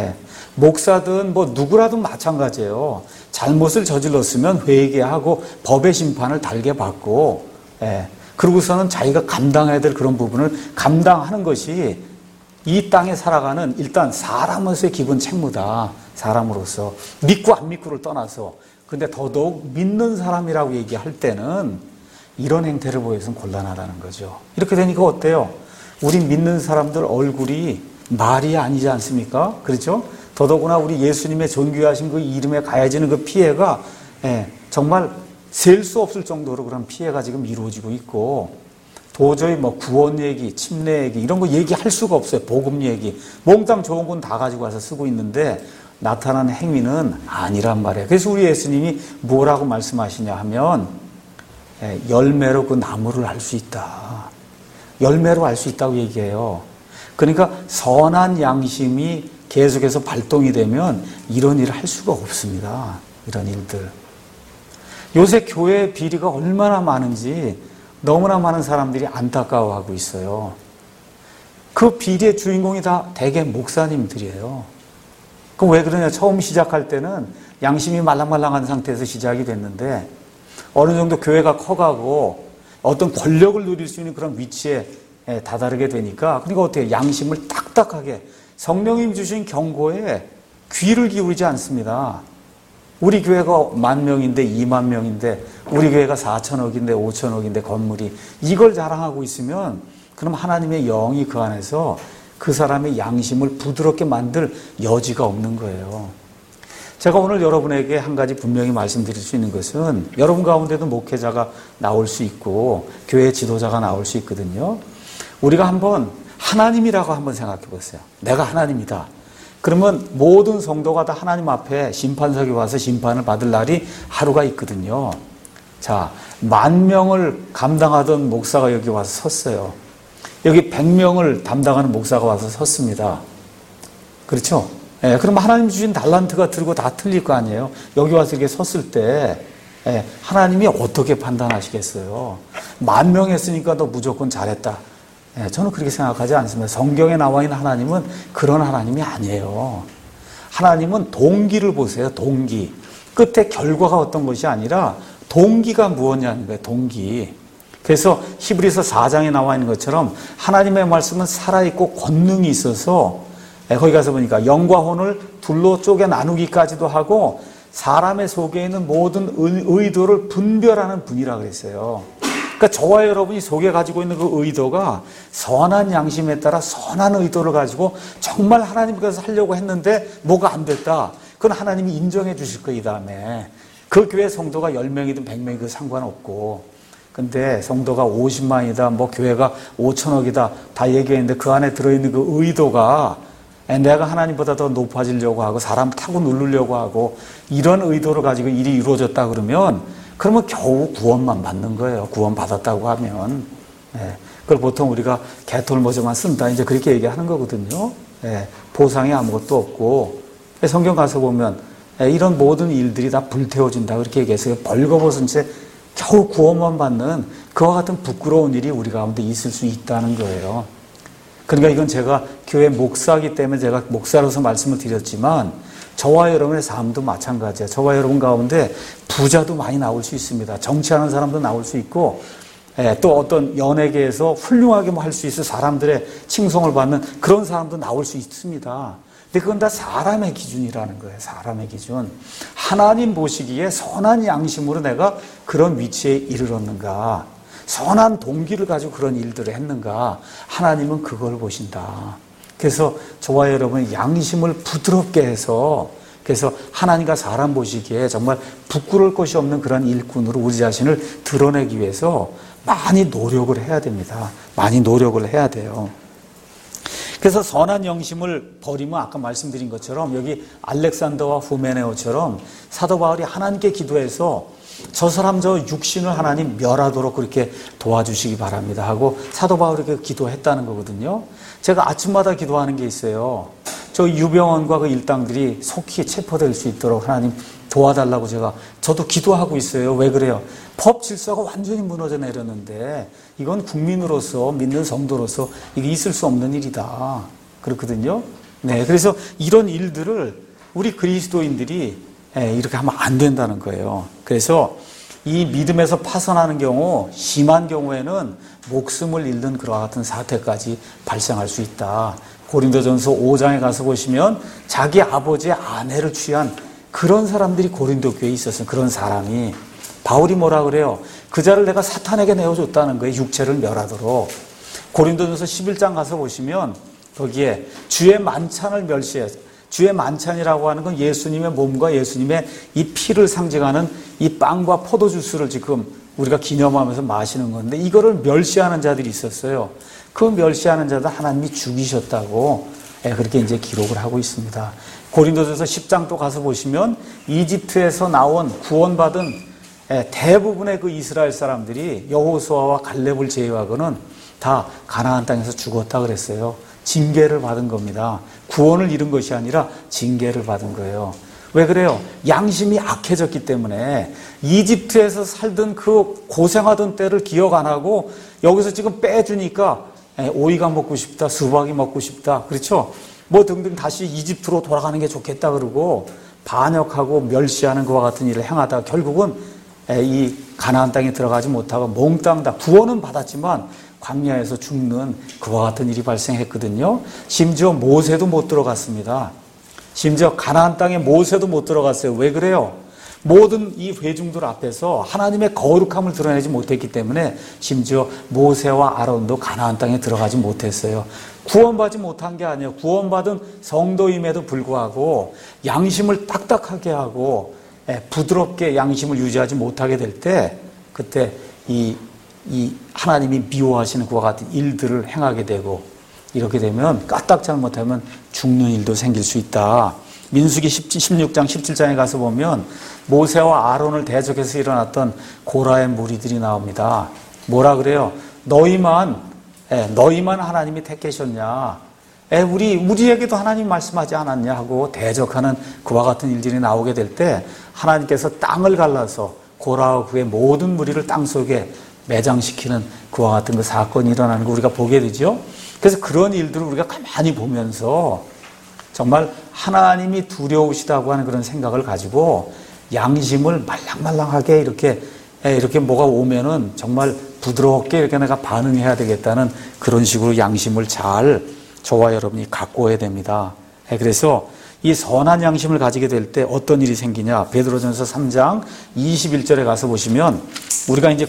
목사든 뭐 누구라도 마찬가지예요. 잘못을 저질렀으면 회개하고 법의 심판을 달게 받고 그러고서는 자기가 감당해야 될 그런 부분을 감당하는 것이 이 땅에 살아가는 일단 사람으로서의 기본 책무다. 사람으로서 믿고 안 믿고를 떠나서 근데 더더욱 믿는 사람이라고 얘기할 때는 이런 행태를 보여서는 곤란하다는 거죠. 이렇게 되니까 어때요? 우리 믿는 사람들 얼굴이 말이 아니지 않습니까? 그렇죠? 더더구나 우리 예수님의 존귀하신 그 이름에 가해지는 그 피해가 정말 셀 수 없을 정도로 그런 피해가 지금 이루어지고 있고 도저히 뭐 구원 얘기, 침례 얘기 이런 거 얘기할 수가 없어요. 복음 얘기. 몽땅 좋은 건 다 가지고 와서 쓰고 있는데 나타나는 행위는 아니란 말이에요. 그래서 우리 예수님이 뭐라고 말씀하시냐 하면 열매로 그 나무를 알 수 있다. 열매로 알 수 있다고 얘기해요. 그러니까 선한 양심이 계속해서 발동이 되면 이런 일을 할 수가 없습니다. 이런 일들. 요새 교회의 비리가 얼마나 많은지 너무나 많은 사람들이 안타까워하고 있어요. 그 비리의 주인공이 다 대개 목사님들이에요. 그럼 왜 그러냐? 처음 시작할 때는 양심이 말랑말랑한 상태에서 시작이 됐는데 어느 정도 교회가 커가고 어떤 권력을 누릴 수 있는 그런 위치에 다다르게 되니까 그러니까 어떻게 양심을 딱딱하게 성령님 주신 경고에 귀를 기울이지 않습니다. 우리 교회가 10,000명인데 20,000명인데 우리 교회가 4천억인데 5천억인데 건물이 이걸 자랑하고 있으면 그럼 하나님의 영이 그 안에서 그 사람의 양심을 부드럽게 만들 여지가 없는 거예요. 제가 오늘 여러분에게 한 가지 분명히 말씀드릴 수 있는 것은 여러분 가운데도 목회자가 나올 수 있고 교회 지도자가 나올 수 있거든요. 우리가 한번 하나님이라고 한번 생각해 보세요. 내가 하나님이다. 그러면 모든 성도가 다 하나님 앞에 심판석에 와서 심판을 받을 날이 하루가 있거든요. 자, 10,000명을 감당하던 목사가 여기 와서 섰어요. 여기 100명을 담당하는 목사가 와서 섰습니다. 그렇죠? 그럼 하나님 주신 달란트가 들고 다 틀릴 거 아니에요. 여기 와서 이렇게 섰을 때 하나님이 어떻게 판단하시겠어요? 10,000명 했으니까 너 무조건 잘했다. 저는 그렇게 생각하지 않습니다. 성경에 나와 있는 하나님은 그런 하나님이 아니에요. 하나님은 동기를 보세요. 동기. 끝에 결과가 어떤 것이 아니라 동기가 무엇이냐는 거예요. 동기. 그래서 히브리서 4장에 나와 있는 것처럼 하나님의 말씀은 살아있고 권능이 있어서 거기 가서 보니까 영과 혼을 둘로 쪼개 나누기까지도 하고 사람의 속에 있는 모든 의도를 분별하는 분이라 그랬어요. 그러니까 저와 여러분이 속에 가지고 있는 그 의도가 선한 양심에 따라 선한 의도를 가지고 정말 하나님께서 하려고 했는데 뭐가 안 됐다. 그건 하나님이 인정해 주실 거예요. 이 다음에 그 교회 성도가 10명이든 100명이든 상관없고, 근데 성도가 50만이다 뭐 교회가 5천억이다 다 얘기했는데 그 안에 들어있는 그 의도가 내가 하나님보다 더 높아지려고 하고 사람 타고 누르려고 하고 이런 의도를 가지고 일이 이루어졌다 그러면 겨우 구원만 받는 거예요. 구원 받았다고 하면. 그걸 보통 우리가 개털모자만 쓴다 이제 그렇게 얘기하는 거거든요. 보상이 아무것도 없고, 성경 가서 보면 이런 모든 일들이 다 불태워진다 그렇게 얘기해서 벌거벗은 채 겨우 구원만 받는 그와 같은 부끄러운 일이 우리 가운데 있을 수 있다는 거예요. 그러니까 이건 제가 교회 목사이기 때문에 제가 목사로서 말씀을 드렸지만 저와 여러분의 삶도 마찬가지예요. 저와 여러분 가운데 부자도 많이 나올 수 있습니다. 정치하는 사람도 나올 수 있고, 또 어떤 연예계에서 훌륭하게 할 수 있어 사람들의 칭송을 받는 그런 사람도 나올 수 있습니다. 근데 그건 다 사람의 기준이라는 거예요. 사람의 기준. 하나님 보시기에 선한 양심으로 내가 그런 위치에 이르렀는가, 선한 동기를 가지고 그런 일들을 했는가, 하나님은 그걸 보신다. 그래서 저와 여러분의 양심을 부드럽게 해서, 그래서 하나님과 사람 보시기에 정말 부끄러울 것이 없는 그런 일꾼으로 우리 자신을 드러내기 위해서 많이 노력을 해야 됩니다. 많이 노력을 해야 돼요. 그래서 선한 영심을 버리면 아까 말씀드린 것처럼 여기 알렉산더와 후메네오처럼 사도 바울이 하나님께 기도해서 저 사람 저 육신을 하나님 멸하도록 그렇게 도와주시기 바랍니다 하고 사도 바울에게 기도했다는 거거든요. 제가 아침마다 기도하는 게 있어요. 저 유병원과 그 일당들이 속히 체포될 수 있도록 하나님 도와달라고 저도 기도하고 있어요. 왜 그래요? 법 질서가 완전히 무너져 내렸는데 이건 국민으로서 믿는 성도로서 이게 있을 수 없는 일이다. 그렇거든요. 네, 그래서 이런 일들을 우리 그리스도인들이 이렇게 하면 안 된다는 거예요. 그래서 이 믿음에서 파선하는 경우, 심한 경우에는 목숨을 잃는 그와 같은 사태까지 발생할 수 있다. 고린도전서 5장에 가서 보시면 자기 아버지의 아내를 취한 그런 사람들이 고린도 교회에 있었어요. 그런 사람이. 바울이 뭐라 그래요? 그 자를 내가 사탄에게 내어줬다는 거예요. 육체를 멸하도록. 고린도전서 11장 가서 보시면 거기에 주의 만찬을 멸시해서, 주의 만찬이라고 하는 건 예수님의 몸과 예수님의 이 피를 상징하는 이 빵과 포도주스를 지금 우리가 기념하면서 마시는 건데 이거를 멸시하는 자들이 있었어요. 그 멸시하는 자들 하나님이 죽이셨다고 그렇게 이제 기록을 하고 있습니다. 고린도전서 10장 또 가서 보시면 이집트에서 나온 구원받은 대부분의 그 이스라엘 사람들이 여호수아와 갈렙을 제외하고는 다 가나안 땅에서 죽었다 그랬어요. 징계를 받은 겁니다. 구원을 잃은 것이 아니라 징계를 받은 거예요. 왜 그래요? 양심이 악해졌기 때문에 이집트에서 살던 그 고생하던 때를 기억 안 하고 여기서 지금 빼주니까 오이가 먹고 싶다, 수박이 먹고 싶다, 그렇죠? 뭐 등등 다시 이집트로 돌아가는 게 좋겠다 그러고 반역하고 멸시하는 것과 같은 일을 행하다가 결국은 이 가나안 땅에 들어가지 못하고 몽땅 다 구원은 받았지만 광야에서 죽는 그와 같은 일이 발생했거든요. 심지어 모세도 못 들어갔습니다. 심지어 가나안 땅에 모세도 못 들어갔어요. 왜 그래요? 모든 이 회중들 앞에서 하나님의 거룩함을 드러내지 못했기 때문에 심지어 모세와 아론도 가나안 땅에 들어가지 못했어요. 구원받지 못한 게 아니에요. 구원받은 성도임에도 불구하고 양심을 딱딱하게 하고 부드럽게 양심을 유지하지 못하게 될 때 그때 이 하나님이 미워하시는 그와 같은 일들을 행하게 되고 이렇게 되면 까딱 잘못하면 죽는 일도 생길 수 있다. 민수기 16장 17장에 가서 보면 모세와 아론을 대적해서 일어났던 고라의 무리들이 나옵니다. 뭐라 그래요? 너희만 하나님이 택하셨냐? 우리에게도 하나님 말씀하지 않았냐 하고 대적하는 그와 같은 일들이 나오게 될 때 하나님께서 땅을 갈라서 고라 후에 모든 무리를 땅속에 매장시키는 그와 같은 그 사건이 일어나는 거 우리가 보게 되죠. 그래서 그런 일들을 우리가 가만히 보면서 정말 하나님이 두려우시다고 하는 그런 생각을 가지고 양심을 말랑말랑하게 이렇게 뭐가 오면은 정말 부드럽게 이렇게 내가 반응해야 되겠다는 그런 식으로 양심을 잘 저와 여러분이 갖고 와야 됩니다. 그래서 이 선한 양심을 가지게 될 때 어떤 일이 생기냐? 베드로전서 3장 21절에 가서 보시면 우리가 이제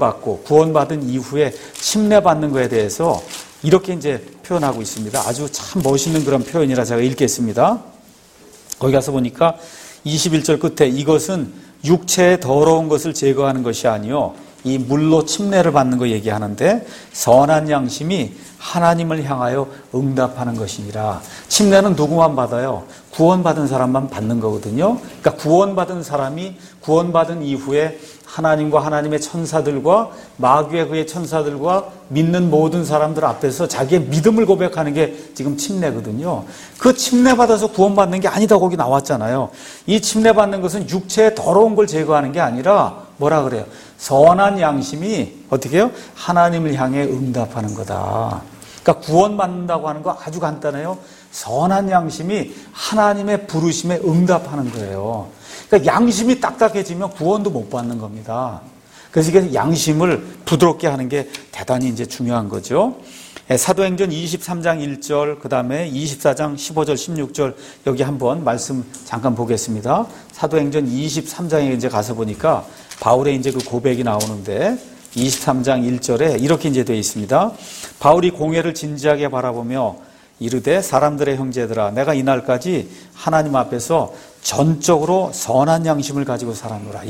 구원받은 이후에 침례받는 것에 대해서 이렇게 이제 표현하고 있습니다. 아주 참 멋있는 그런 표현이라 제가 읽겠습니다. 거기 가서 보니까 21절 끝에 이것은 육체의 더러운 것을 제거하는 것이 아니요 이 물로 침례를 받는 거 얘기하는데 선한 양심이 하나님을 향하여 응답하는 것이니라. 침례는 누구만 받아요? 구원받은 사람만 받는 거거든요. 그러니까 구원받은 사람이 구원받은 이후에 하나님과 하나님의 천사들과 마귀의 그의 천사들과 믿는 모든 사람들 앞에서 자기의 믿음을 고백하는 게 지금 침례거든요. 그 침례 받아서 구원받는 게 아니다 거기 나왔잖아요. 이 침례 받는 것은 육체의 더러운 걸 제거하는 게 아니라 뭐라 그래요? 선한 양심이 어떻게 해요? 하나님을 향해 응답하는 거다. 그러니까 구원받는다고 하는 거 아주 간단해요. 선한 양심이 하나님의 부르심에 응답하는 거예요. 그러니까 양심이 딱딱해지면 구원도 못 받는 겁니다. 그래서 이게 양심을 부드럽게 하는 게 대단히 이제 중요한 거죠. 사도행전 23장 1절, 그 다음에 24장 15절, 16절, 여기 한번 말씀 잠깐 보겠습니다. 사도행전 23장에 이제 가서 보니까 바울의 이제 그 고백이 나오는데 23장 1절에 이렇게 이제 되어 있습니다. 바울이 공회를 진지하게 바라보며 이르되 사람들의 형제들아 내가 이날까지 하나님 앞에서 전적으로 선한 양심을 가지고 살았노라.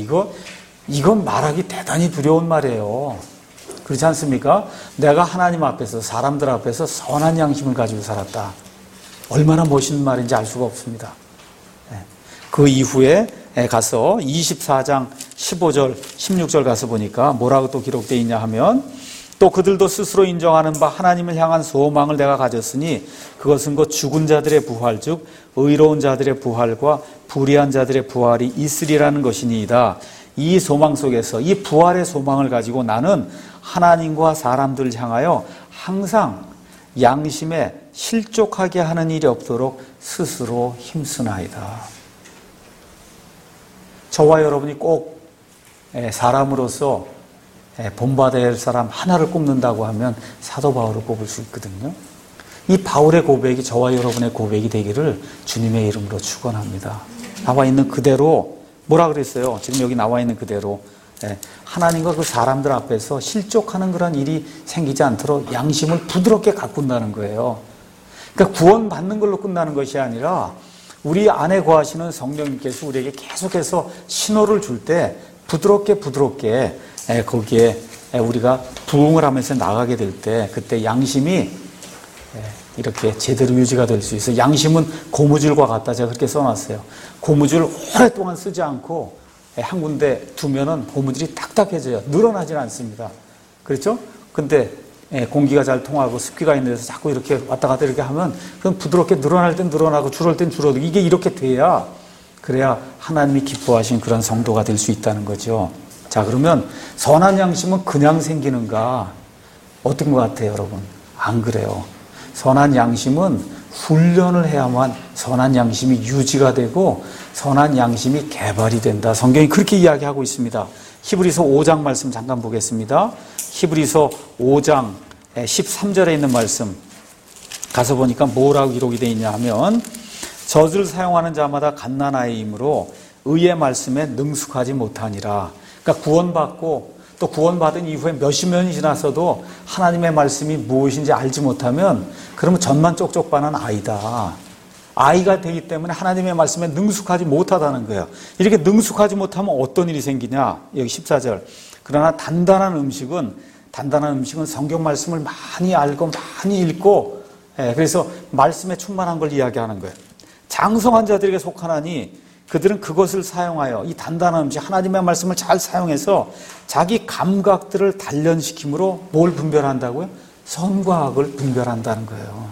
이건 말하기 대단히 두려운 말이에요. 그렇지 않습니까? 내가 하나님 앞에서 사람들 앞에서 선한 양심을 가지고 살았다. 얼마나 멋있는 말인지 알 수가 없습니다. 그 이후에 가서 24장 15절 16절 가서 보니까 뭐라고 또 기록되어 있냐 하면 또 그들도 스스로 인정하는 바 하나님을 향한 소망을 내가 가졌으니 그것은 곧 죽은 자들의 부활 즉 의로운 자들의 부활과 불의한 자들의 부활이 있으리라는 것이니이다. 이 소망 속에서 이 부활의 소망을 가지고 나는 하나님과 사람들을 향하여 항상 양심에 실족하게 하는 일이 없도록 스스로 힘쓰나이다. 저와 여러분이 꼭 사람으로서 본받아야 할 사람 하나를 꼽는다고 하면 사도 바울을 꼽을 수 있거든요. 이 바울의 고백이 저와 여러분의 고백이 되기를 주님의 이름으로 축원합니다. 나와 있는 그대로 뭐라 그랬어요? 지금 여기 나와 있는 그대로 하나님과 그 사람들 앞에서 실족하는 그런 일이 생기지 않도록 양심을 부드럽게 가꾼다는 거예요. 그러니까 구원받는 걸로 끝나는 것이 아니라 우리 안에 거하시는 성령님께서 우리에게 계속해서 신호를 줄 때 부드럽게 거기에 우리가 부응을 하면서 나가게 될 때 그때 양심이 이렇게 제대로 유지가 될 수 있어요. 양심은 고무줄과 같다. 제가 그렇게 써놨어요. 고무줄 오랫동안 쓰지 않고 한 군데 두면은 고무줄이 딱딱해져요. 늘어나질 않습니다. 그렇죠? 근데 공기가 잘 통하고 습기가 있는 데서 자꾸 이렇게 왔다 갔다 이렇게 하면 그럼 부드럽게 늘어날 땐 늘어나고 줄을 땐 줄어도 이게 이렇게 돼야 그래야 하나님이 기뻐하신 그런 성도가 될 수 있다는 거죠. 자, 그러면 선한 양심은 그냥 생기는가? 어떤 것 같아요, 여러분? 안 그래요. 선한 양심은 훈련을 해야만 선한 양심이 유지가 되고 선한 양심이 개발이 된다. 성경이 그렇게 이야기하고 있습니다. 히브리서 5장 말씀 잠깐 보겠습니다. 히브리서 5장 13절에 있는 말씀 가서 보니까 뭐라고 기록이 되어 있냐 하면 젖을 사용하는 자마다 갓난아이이므로 의의 말씀에 능숙하지 못하니라. 그러니까 구원받고 또 구원받은 이후에 몇십 년이 지났어도 하나님의 말씀이 무엇인지 알지 못하면 그러면 젖만 쪽쪽 빠는 아이다. 아이가 되기 때문에 하나님의 말씀에 능숙하지 못하다는 거예요. 이렇게 능숙하지 못하면 어떤 일이 생기냐? 여기 14절. 그러나 단단한 음식은 성경 말씀을 많이 알고 많이 읽고 그래서 말씀에 충만한 걸 이야기하는 거예요. 장성한 자들에게 속하나니 그들은 그것을 사용하여 이 단단한 음식 하나님의 말씀을 잘 사용해서 자기 감각들을 단련시킴으로 뭘 분별한다고요? 선과 악을 분별한다는 거예요.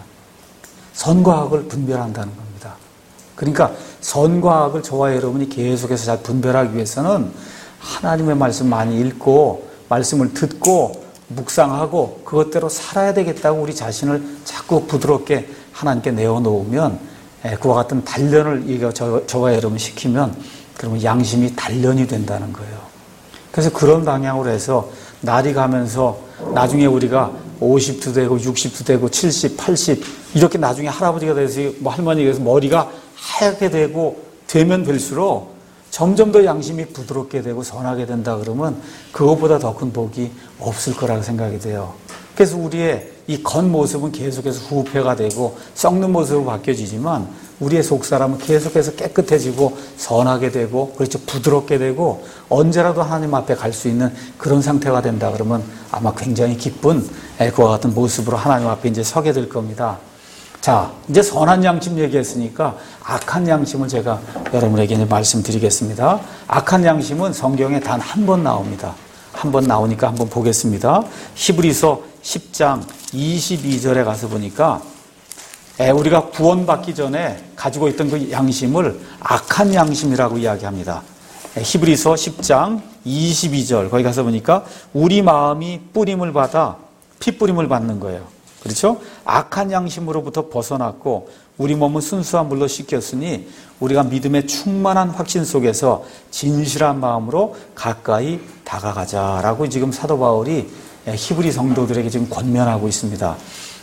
선과 악을 분별한다는 겁니다. 그러니까 선과 악을 저와 여러분이 계속해서 잘 분별하기 위해서는 하나님의 말씀 많이 읽고 말씀을 듣고 묵상하고 그것대로 살아야 되겠다고 우리 자신을 자꾸 부드럽게 하나님께 내어놓으면 그와 같은 단련을 저와 여러분 시키면 그러면 양심이 단련이 된다는 거예요. 그래서 그런 방향으로 해서 날이 가면서 나중에 우리가 50도 되고 60도 되고 70, 80 이렇게 나중에 할아버지가 돼서 뭐 할머니가 돼서 머리가 하얗게 되면 될수록 점점 더 양심이 부드럽게 되고 선하게 된다 그러면 그것보다 더 큰 복이 없을 거라고 생각이 돼요. 그래서 우리의 이 겉모습은 계속해서 후패가 되고 썩는 모습으로 바뀌어지지만 우리의 속사람은 계속해서 깨끗해지고 선하게 되고 그렇죠 부드럽게 되고 언제라도 하나님 앞에 갈 수 있는 그런 상태가 된다 그러면 아마 굉장히 기쁜 그와 같은 모습으로 하나님 앞에 이제 서게 될 겁니다. 자, 이제 선한 양심 얘기했으니까 악한 양심을 제가 여러분에게 이제 말씀드리겠습니다. 악한 양심은 성경에 단 한 번 나옵니다. 한 번 나오니까 한번 보겠습니다. 히브리서 10장 22절에 가서 보니까 우리가 구원받기 전에 가지고 있던 그 양심을 악한 양심이라고 이야기합니다. 히브리서 10장 22절 거기 가서 보니까 우리 마음이 뿌림을 받아 핏뿌림을 받는 거예요. 그렇죠? 악한 양심으로부터 벗어났고 우리 몸은 순수한 물로 씻겼으니 우리가 믿음의 충만한 확신 속에서 진실한 마음으로 가까이 다가가자라고 지금 사도 바울이 히브리 성도들에게 지금 권면하고 있습니다.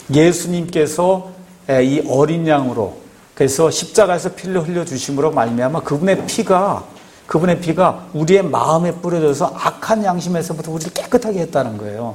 예수님께서 이 어린 양으로 그래서 십자가에서 피를 흘려주심으로 말미암아 그분의 피가 우리의 마음에 뿌려져서 악한 양심에서부터 우리를 깨끗하게 했다는 거예요.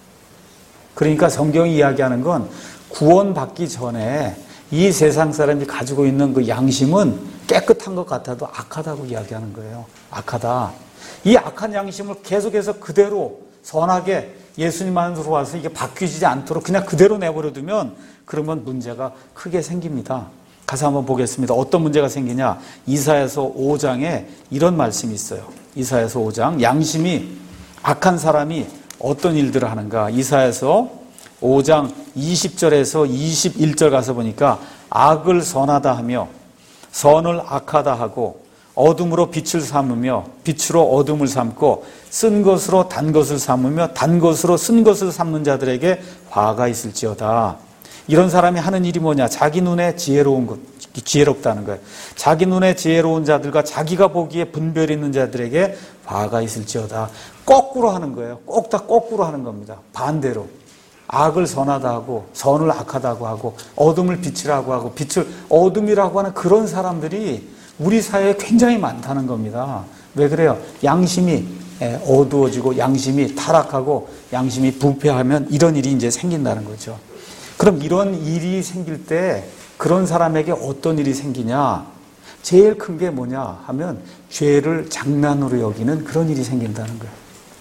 그러니까 성경이 이야기하는 건 구원받기 전에 이 세상 사람이 가지고 있는 그 양심은 깨끗한 것 같아도 악하다고 이야기하는 거예요. 악하다. 이 악한 양심을 계속해서 그대로 선하게 예수님 안으로 와서 이게 바뀌지 않도록 그냥 그대로 내버려두면 그러면 문제가 크게 생깁니다. 가서 한번 보겠습니다. 어떤 문제가 생기냐? 이사야서 5장에 이런 말씀이 있어요. 이사야서 5장 양심이 악한 사람이 어떤 일들을 하는가? 이사야서 5장 20절에서 21절 가서 보니까 악을 선하다 하며 선을 악하다 하고 어둠으로 빛을 삼으며 빛으로 어둠을 삼고 쓴 것으로 단 것을 삼으며 단 것으로 쓴 것을 삼는 자들에게 화가 있을지어다. 이런 사람이 하는 일이 뭐냐? 자기 눈에 지혜롭다는 거예요. 자기 눈에 지혜로운 자들과 자기가 보기에 분별 있는 자들에게 화가 있을지어다. 거꾸로 하는 거예요. 꼭 다 거꾸로 하는 겁니다. 반대로. 악을 선하다 하고 선을 악하다고 하고 어둠을 빛이라고 하고 빛을 어둠이라고 하는 그런 사람들이 우리 사회에 굉장히 많다는 겁니다. 왜 그래요? 양심이 어두워지고 양심이 타락하고 양심이 부패하면 이런 일이 이제 생긴다는 거죠. 그럼 이런 일이 생길 때 그런 사람에게 어떤 일이 생기냐? 제일 큰 게 뭐냐 하면 죄를 장난으로 여기는 그런 일이 생긴다는 거예요.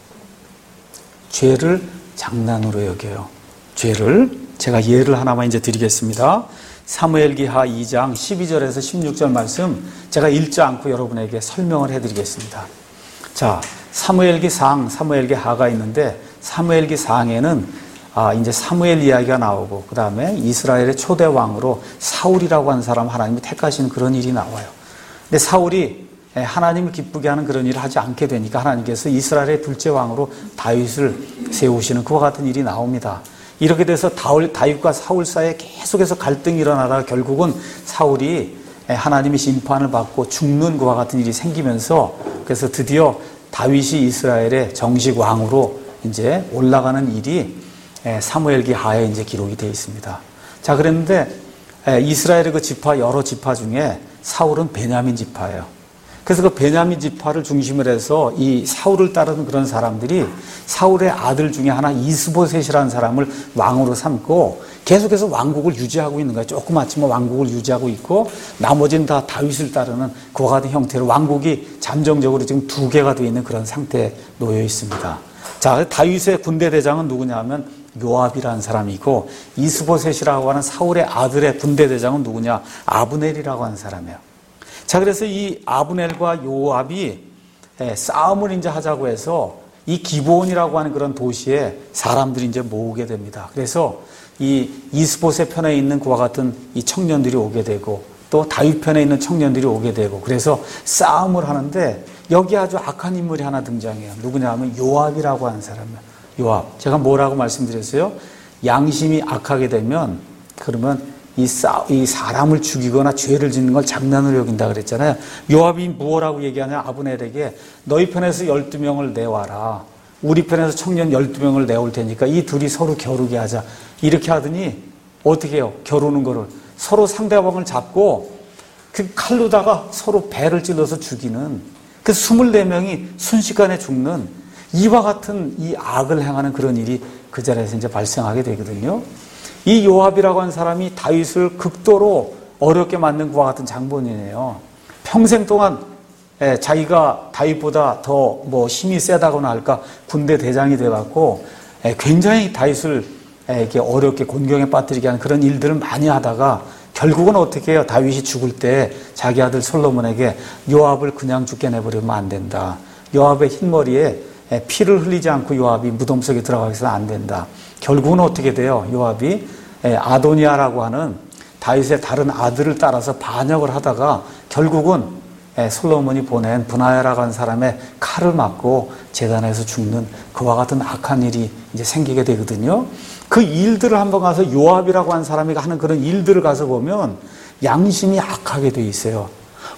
죄를 장난으로 여겨요. 죄를 제가 예를 하나만 이제 드리겠습니다. 사무엘기하 2장 12절에서 16절 말씀 제가 읽지 않고 여러분에게 설명을 해드리겠습니다. 자, 사무엘기상, 사무엘기하가 있는데 사무엘기상에는 이제 사무엘 이야기가 나오고 그 다음에 이스라엘의 초대 왕으로 사울이라고 하는 사람 하나님이 택하시는 그런 일이 나와요. 근데 사울이 하나님을 기쁘게 하는 그런 일을 하지 않게 되니까 하나님께서 이스라엘의 둘째 왕으로 다윗을 세우시는 그와 같은 일이 나옵니다. 이렇게 돼서 다윗과 사울 사이에 계속해서 갈등이 일어나다가 결국은 사울이 하나님의 심판을 받고 죽는 그와 같은 일이 생기면서 그래서 드디어 다윗이 이스라엘의 정식 왕으로 이제 올라가는 일이 사무엘기하에 이제 기록이 되어 있습니다. 자, 그랬는데 이스라엘의 그 지파 여러 지파 중에 사울은 베냐민 지파예요. 그래서 그 베냐민 지파를 중심으로 해서 이 사울을 따르는 그런 사람들이 사울의 아들 중에 하나 이스보셋이라는 사람을 왕으로 삼고 계속해서 왕국을 유지하고 있는 거예요. 조그맣지만 왕국을 유지하고 있고 나머지는 다 다윗을 따르는 그와 같은 형태로 왕국이 잠정적으로 지금 두 개가 되어 있는 그런 상태에 놓여 있습니다. 자, 다윗의 군대 대장은 누구냐 하면 요압이라는 사람이고 이스보셋이라고 하는 사울의 아들의 군대 대장은 누구냐? 아브넬이라고 하는 사람이에요. 자, 그래서 이 아브넬과 요압이 싸움을 이제 하자고 해서 이 기브온이라고 하는 그런 도시에 사람들이 이제 모으게 됩니다. 그래서 이 이스보셋 편에 있는 그와 같은 이 청년들이 오게 되고 또 다윗 편에 있는 청년들이 오게 되고 그래서 싸움을 하는데 여기 아주 악한 인물이 하나 등장해요. 누구냐 하면 요압이라고 하는 사람이에요. 요압. 제가 뭐라고 말씀드렸어요? 양심이 악하게 되면 그러면 이 사람을 죽이거나 죄를 짓는 걸 장난으로 여긴다 그랬잖아요. 요압이 뭐라고 얘기하냐? 아브넬에게 너희 편에서 12명을 내와라. 우리 편에서 청년 12명을 내올 테니까 이 둘이 서로 겨루게 하자. 이렇게 하더니 어떻게 해요? 겨루는 거를 서로 상대방을 잡고 그 칼로다가 서로 배를 찔러서 죽이는 그 24명이 순식간에 죽는 이와 같은 이 악을 행하는 그런 일이 그 자리에서 이제 발생하게 되거든요. 이 요압이라고 하는 사람이 다윗을 극도로 어렵게 만든 그와 같은 장본인이에요. 평생 동안 자기가 다윗보다 더 힘이 세다거나 할까 군대 대장이 돼갖고 굉장히 다윗을 이렇게 어렵게 곤경에 빠뜨리게 하는 그런 일들을 많이 하다가 결국은 어떻게 해요? 다윗이 죽을 때 자기 아들 솔로몬에게 요압을 그냥 죽게 내버리면 안 된다. 요압의 흰머리에 피를 흘리지 않고 요압이 무덤 속에 들어가서는 안 된다. 결국은 어떻게 돼요? 요압이 아도니아라고 하는 다윗의 다른 아들을 따라서 반역을 하다가 결국은 솔로몬이 보낸 브나야라고 하는 사람의 칼을 맞고 제단에서 죽는 그와 같은 악한 일이 이제 생기게 되거든요. 그 일들을 한번 가서 요압이라고 하는 사람이 하는 그런 일들을 가서 보면 양심이 악하게 돼 있어요.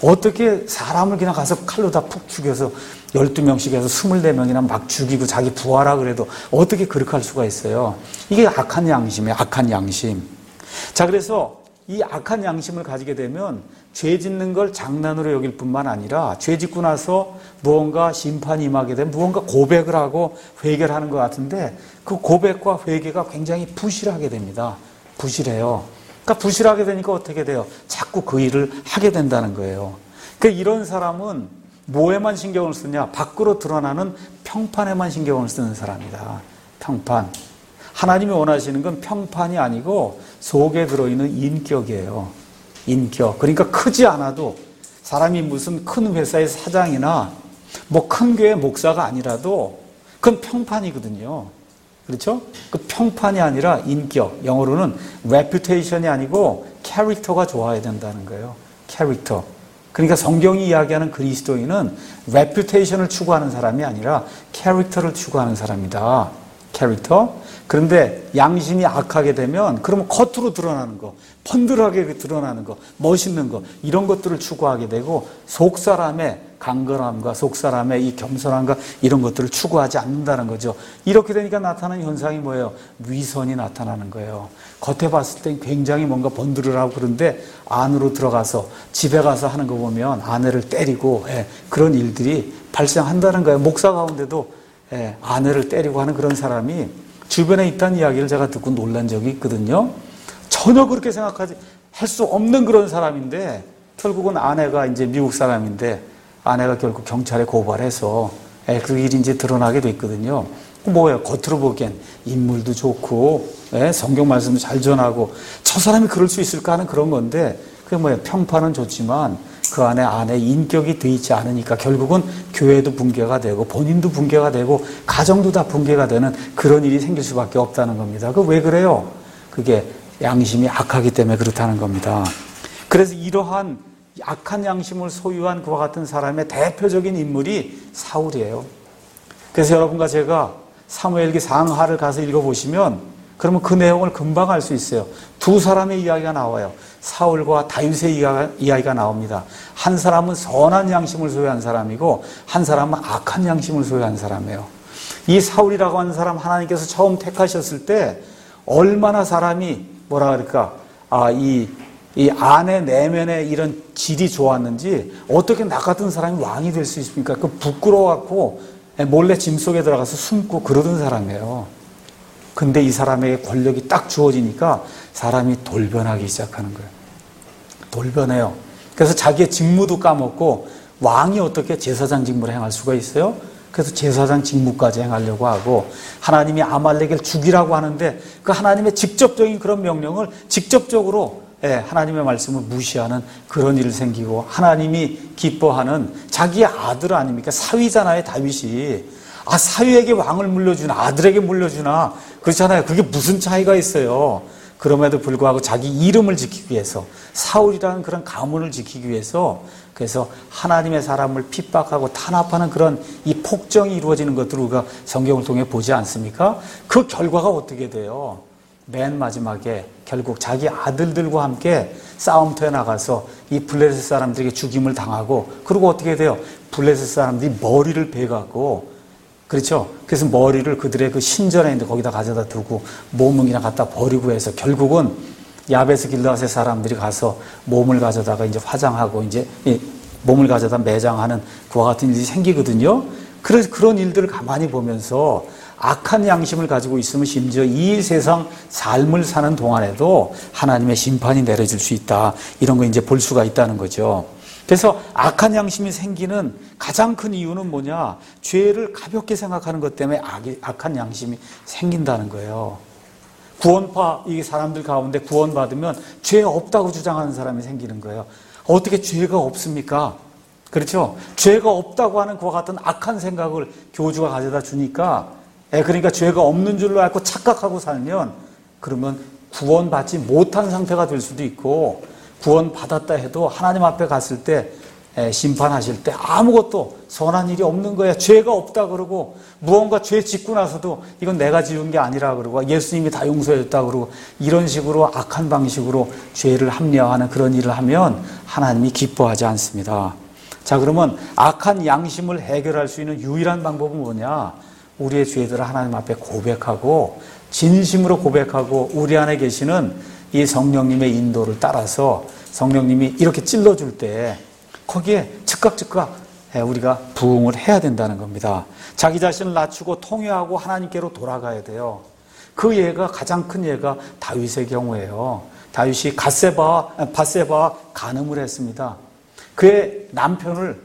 어떻게 사람을 그냥 가서 칼로 다 푹 죽여서 12명씩 해서 24명이나 막 죽이고 자기 부하라 그래도 어떻게 그렇게 할 수가 있어요. 이게 악한 양심이에요. 악한 양심. 자, 그래서 이 악한 양심을 가지게 되면 죄 짓는 걸 장난으로 여길 뿐만 아니라 죄 짓고 나서 무언가 심판이 임하게 되면 무언가 고백을 하고 회개를 하는 것 같은데 그 고백과 회개가 굉장히 부실하게 됩니다. 부실해요. 그러니까 부실하게 되니까 어떻게 돼요? 자꾸 그 일을 하게 된다는 거예요. 그러니까 이런 사람은 뭐에만 신경을 쓰냐? 밖으로 드러나는 평판에만 신경을 쓰는 사람이다. 평판. 하나님이 원하시는 건 평판이 아니고 속에 들어있는 인격이에요. 인격. 그러니까 크지 않아도 사람이 무슨 큰 회사의 사장이나 큰 교회 목사가 아니라도 그건 평판이거든요. 그렇죠? 그 평판이 아니라 인격. 영어로는 reputation이 아니고 캐릭터가 좋아야 된다는 거예요. 캐릭터. 그러니까 성경이 이야기하는 그리스도인은 reputation을 추구하는 사람이 아니라 캐릭터를 추구하는 사람이다. 캐릭터. 그런데 양심이 악하게 되면 그러면 겉으로 드러나는 거, 번들하게 드러나는 거, 멋있는 거 이런 것들을 추구하게 되고 속사람의 강건함과 속사람의 이 겸손함과 이런 것들을 추구하지 않는다는 거죠. 이렇게 되니까 나타나는 현상이 뭐예요? 위선이 나타나는 거예요. 겉에 봤을 땐 굉장히 뭔가 번들으라고 그런데 안으로 들어가서 집에 가서 하는 거 보면 아내를 때리고 그런 일들이 발생한다는 거예요. 목사 가운데도 아내를 때리고 하는 그런 사람이 주변에 있다는 이야기를 제가 듣고 놀란 적이 있거든요. 전혀 그렇게 생각하지 할 수 없는 그런 사람인데 결국은 아내가 이제 미국 사람인데 아내가 결국 경찰에 고발해서 그 일이 이제 드러나게 됐거든요. 뭐예요? 겉으로 보기엔 인물도 좋고 성경 말씀도 잘 전하고 저 사람이 그럴 수 있을까 하는 그런 건데 그게 뭐예요? 평판은 좋지만 그 안에 인격이 돼 있지 않으니까 결국은 교회도 붕괴가 되고 본인도 붕괴가 되고 가정도 다 붕괴가 되는 그런 일이 생길 수밖에 없다는 겁니다. 그 왜 그래요? 그게 양심이 악하기 때문에 그렇다는 겁니다. 그래서 이러한 악한 양심을 소유한 그와 같은 사람의 대표적인 인물이 사울이에요. 그래서 여러분과 제가 사무엘기 상하를 가서 읽어보시면 그러면 그 내용을 금방 알 수 있어요. 두 사람의 이야기가 나와요. 사울과 다윗의 이야기가 나옵니다. 한 사람은 선한 양심을 소유한 사람이고 한 사람은 악한 양심을 소유한 사람이에요. 이 사울이라고 하는 사람 하나님께서 처음 택하셨을 때 얼마나 사람이 이 안에 내면에 이런 질이 좋았는지 어떻게 나 같은 사람이 왕이 될 수 있습니까? 그 부끄러워갖고 몰래 짐 속에 들어가서 숨고 그러던 사람이에요. 근데 이 사람에게 권력이 딱 주어지니까 사람이 돌변하기 시작하는 거예요. 돌변해요. 그래서 자기의 직무도 까먹고 왕이 어떻게 제사장 직무를 행할 수가 있어요? 그래서 제사장 직무까지 행하려고 하고 하나님이 아말렉을 죽이라고 하는데 그 하나님의 직접적인 그런 명령을 직접적으로 하나님의 말씀을 무시하는 그런 일이 생기고 하나님이 기뻐하는 자기의 아들 아닙니까? 사위잖아요, 다윗이. 사위에게 왕을 물려주나 아들에게 물려주나 그렇잖아요. 그게 무슨 차이가 있어요. 그럼에도 불구하고 자기 이름을 지키기 위해서, 사울이라는 그런 가문을 지키기 위해서, 그래서 하나님의 사람을 핍박하고 탄압하는 그런 이 폭정이 이루어지는 것들을 우리가 성경을 통해 보지 않습니까? 그 결과가 어떻게 돼요? 맨 마지막에 결국 자기 아들들과 함께 싸움터에 나가서 이 블레셋 사람들에게 죽임을 당하고, 그리고 어떻게 돼요? 블레셋 사람들이 머리를 베갖고, 그렇죠? 그래서 머리를 그들의 그 신전에 있는데 거기다 가져다 두고 몸은 그냥 갖다 버리고 해서 결국은 야베스 길르앗의 사람들이 가서 몸을 가져다가 이제 화장하고 이제 몸을 가져다 매장하는 그와 같은 일이 생기거든요. 그래서 그런 일들을 가만히 보면서 악한 양심을 가지고 있으면 심지어 이 세상 삶을 사는 동안에도 하나님의 심판이 내려질 수 있다. 이런 거 이제 볼 수가 있다는 거죠. 그래서 악한 양심이 생기는 가장 큰 이유는 뭐냐? 죄를 가볍게 생각하는 것 때문에 악한 양심이 생긴다는 거예요. 구원파, 이 사람들 가운데 구원받으면 죄 없다고 주장하는 사람이 생기는 거예요. 어떻게 죄가 없습니까? 그렇죠? 죄가 없다고 하는 그와 같은 악한 생각을 교주가 가져다 주니까, 그러니까 죄가 없는 줄로 알고 착각하고 살면, 그러면 구원받지 못한 상태가 될 수도 있고, 구원받았다 해도 하나님 앞에 갔을 때 심판하실 때 아무것도 선한 일이 없는 거예요. 죄가 없다 그러고, 무언가 죄 짓고 나서도 이건 내가 지은 게 아니라 그러고, 예수님이 다 용서해 줬다 그러고, 이런 식으로 악한 방식으로 죄를 합리화하는 그런 일을 하면 하나님이 기뻐하지 않습니다. 자, 그러면 악한 양심을 해결할 수 있는 유일한 방법은 뭐냐? 우리의 죄들을 하나님 앞에 고백하고, 진심으로 고백하고, 우리 안에 계시는 이 성령님의 인도를 따라서 성령님이 이렇게 찔러줄 때 거기에 즉각 우리가 부응을 해야 된다는 겁니다. 자기 자신을 낮추고 통회하고 하나님께로 돌아가야 돼요. 그 예가, 가장 큰 예가 다윗의 경우예요. 다윗이 밧세바와 간음을 했습니다. 그의 남편을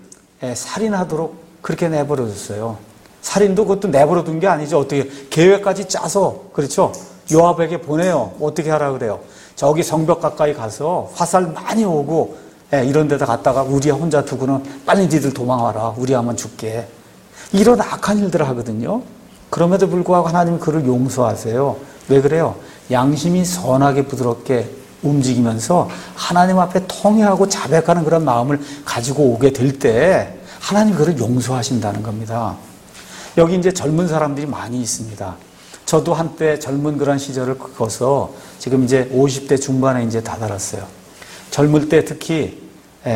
살인하도록 그렇게 내버려뒀어요. 살인도 그것도 내버려둔 게 아니죠. 어떻게 계획까지 짜서, 그렇죠? 요압에게 보내요. 어떻게 하라 그래요? 저기 성벽 가까이 가서 화살 많이 오고 이런 데다 갔다가 우리야 혼자 두고는 빨리 니들 도망와라. 우리야만 죽게. 이런 악한 일들을 하거든요. 그럼에도 불구하고 하나님은 그를 용서하세요. 왜 그래요? 양심이 선하게 부드럽게 움직이면서 하나님 앞에 통회하고 자백하는 그런 마음을 가지고 오게 될 때 하나님 그를 용서하신다는 겁니다. 여기 이제 젊은 사람들이 많이 있습니다. 저도 한때 젊은 그런 시절을 겪어서 지금 이제 50대 중반에 이제 다다랐어요. 젊을 때 특히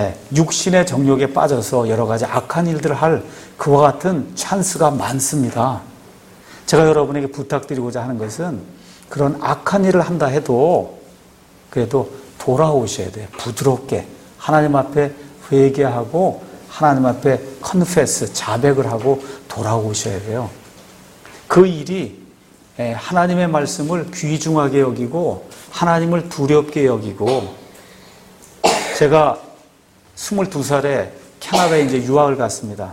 육신의 정욕에 빠져서 여러 가지 악한 일들을 할 그와 같은 찬스가 많습니다. 제가 여러분에게 부탁드리고자 하는 것은 그런 악한 일을 한다 해도 그래도 돌아오셔야 돼요. 부드럽게 하나님 앞에 회개하고 하나님 앞에 컨페스, 자백을 하고 돌아오셔야 돼요. 그 일이 하나님의 말씀을 귀중하게 여기고 하나님을 두렵게 여기고, 제가 22살에 캐나다에 이제 유학을 갔습니다.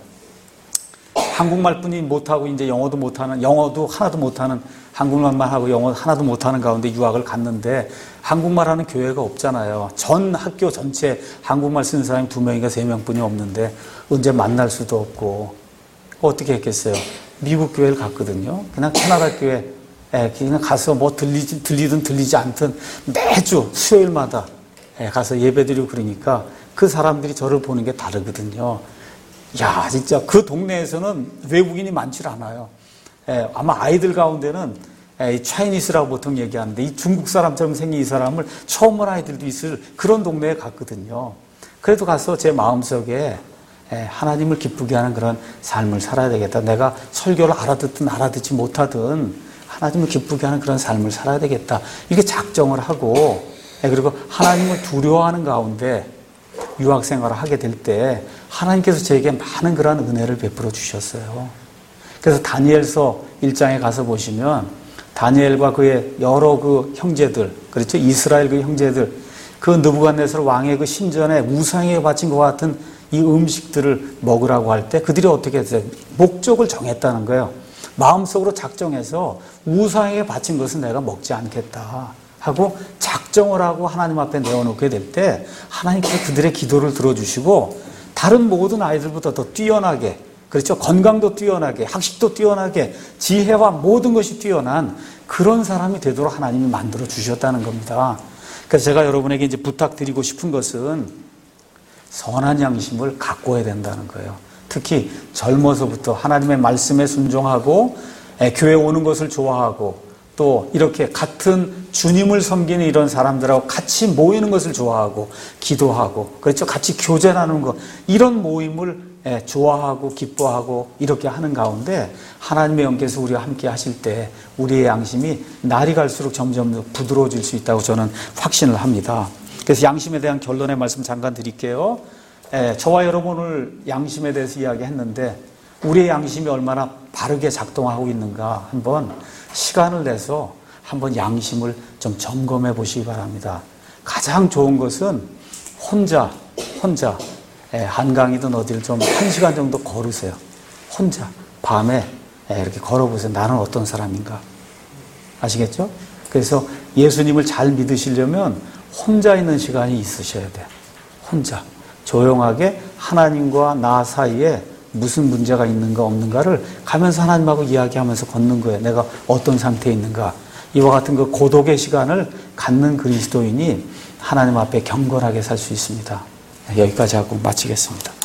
한국말뿐이 못하고 이제 영어도 하나도 못하는, 한국말만 하고 영어 하나도 못하는 가운데 유학을 갔는데 한국말 하는 교회가 없잖아요. 전 학교 전체 한국말 쓰는 사람이 2명인가 3명뿐이 없는데 언제 만날 수도 없고 어떻게 했겠어요? 미국 교회를 갔거든요. 그냥 캐나다 교회, 그냥 가서 뭐 들리든 들리지 않든 매주 수요일마다 가서 예배드리고 그러니까 그 사람들이 저를 보는 게 다르거든요. 야, 진짜 그 동네에서는 외국인이 많지 않아요. 아마 아이들 가운데는 차이니스라고 보통 얘기하는데 이 중국 사람처럼 생긴 이 사람을 처음 본 아이들도 있을 그런 동네에 갔거든요. 그래도 가서 제 마음속에 하나님을 기쁘게 하는 그런 삶을 살아야 되겠다. 내가 설교를 알아듣든 알아듣지 못하든 하나님을 기쁘게 하는 그런 삶을 살아야 되겠다. 이렇게 작정을 하고, 그리고 하나님을 두려워하는 가운데 유학 생활을 하게 될 때 하나님께서 저에게 많은 그런 은혜를 베풀어 주셨어요. 그래서 다니엘서 1장에 가서 보시면 다니엘과 그의 여러 그 형제들, 그렇죠? 이스라엘 그 형제들, 그 느부갓네살 왕의 그 신전에 우상에 바친 것 같은 이 음식들을 먹으라고 할 때 그들이 어떻게 했어요? 목적을 정했다는 거예요. 마음속으로 작정해서 우상에게 바친 것은 내가 먹지 않겠다 하고 작정을 하고 하나님 앞에 내어놓게 될 때 하나님께서 그들의 기도를 들어주시고 다른 모든 아이들보다 더 뛰어나게, 그렇죠? 건강도 뛰어나게, 학식도 뛰어나게, 지혜와 모든 것이 뛰어난 그런 사람이 되도록 하나님이 만들어 주셨다는 겁니다. 그래서 제가 여러분에게 이제 부탁드리고 싶은 것은 선한 양심을 갖고야 된다는 거예요. 특히 젊어서부터 하나님의 말씀에 순종하고 교회 오는 것을 좋아하고 또 이렇게 같은 주님을 섬기는 이런 사람들하고 같이 모이는 것을 좋아하고 기도하고 그렇죠. 같이 교제 나누는 것 이런 모임을 좋아하고 기뻐하고 이렇게 하는 가운데 하나님의 영께서 우리와 함께 하실 때 우리의 양심이 날이 갈수록 점점 더 부드러워질 수 있다고 저는 확신을 합니다. 그래서 양심에 대한 결론의 말씀 잠깐 드릴게요. 저와 여러분 오늘 양심에 대해서 이야기했는데 우리의 양심이 얼마나 바르게 작동하고 있는가 한번 시간을 내서 한번 양심을 좀 점검해 보시기 바랍니다. 가장 좋은 것은 혼자 한강이든 어디를 좀 1시간 정도 걸으세요. 혼자 밤에 이렇게 걸어보세요. 나는 어떤 사람인가 아시겠죠? 그래서 예수님을 잘 믿으시려면 혼자 있는 시간이 있으셔야 돼요. 혼자 조용하게 하나님과 나 사이에 무슨 문제가 있는가 없는가를 가면서 하나님하고 이야기하면서 걷는 거예요. 내가 어떤 상태에 있는가. 이와 같은 그 고독의 시간을 갖는 그리스도인이 하나님 앞에 경건하게 살 수 있습니다. 여기까지 하고 마치겠습니다.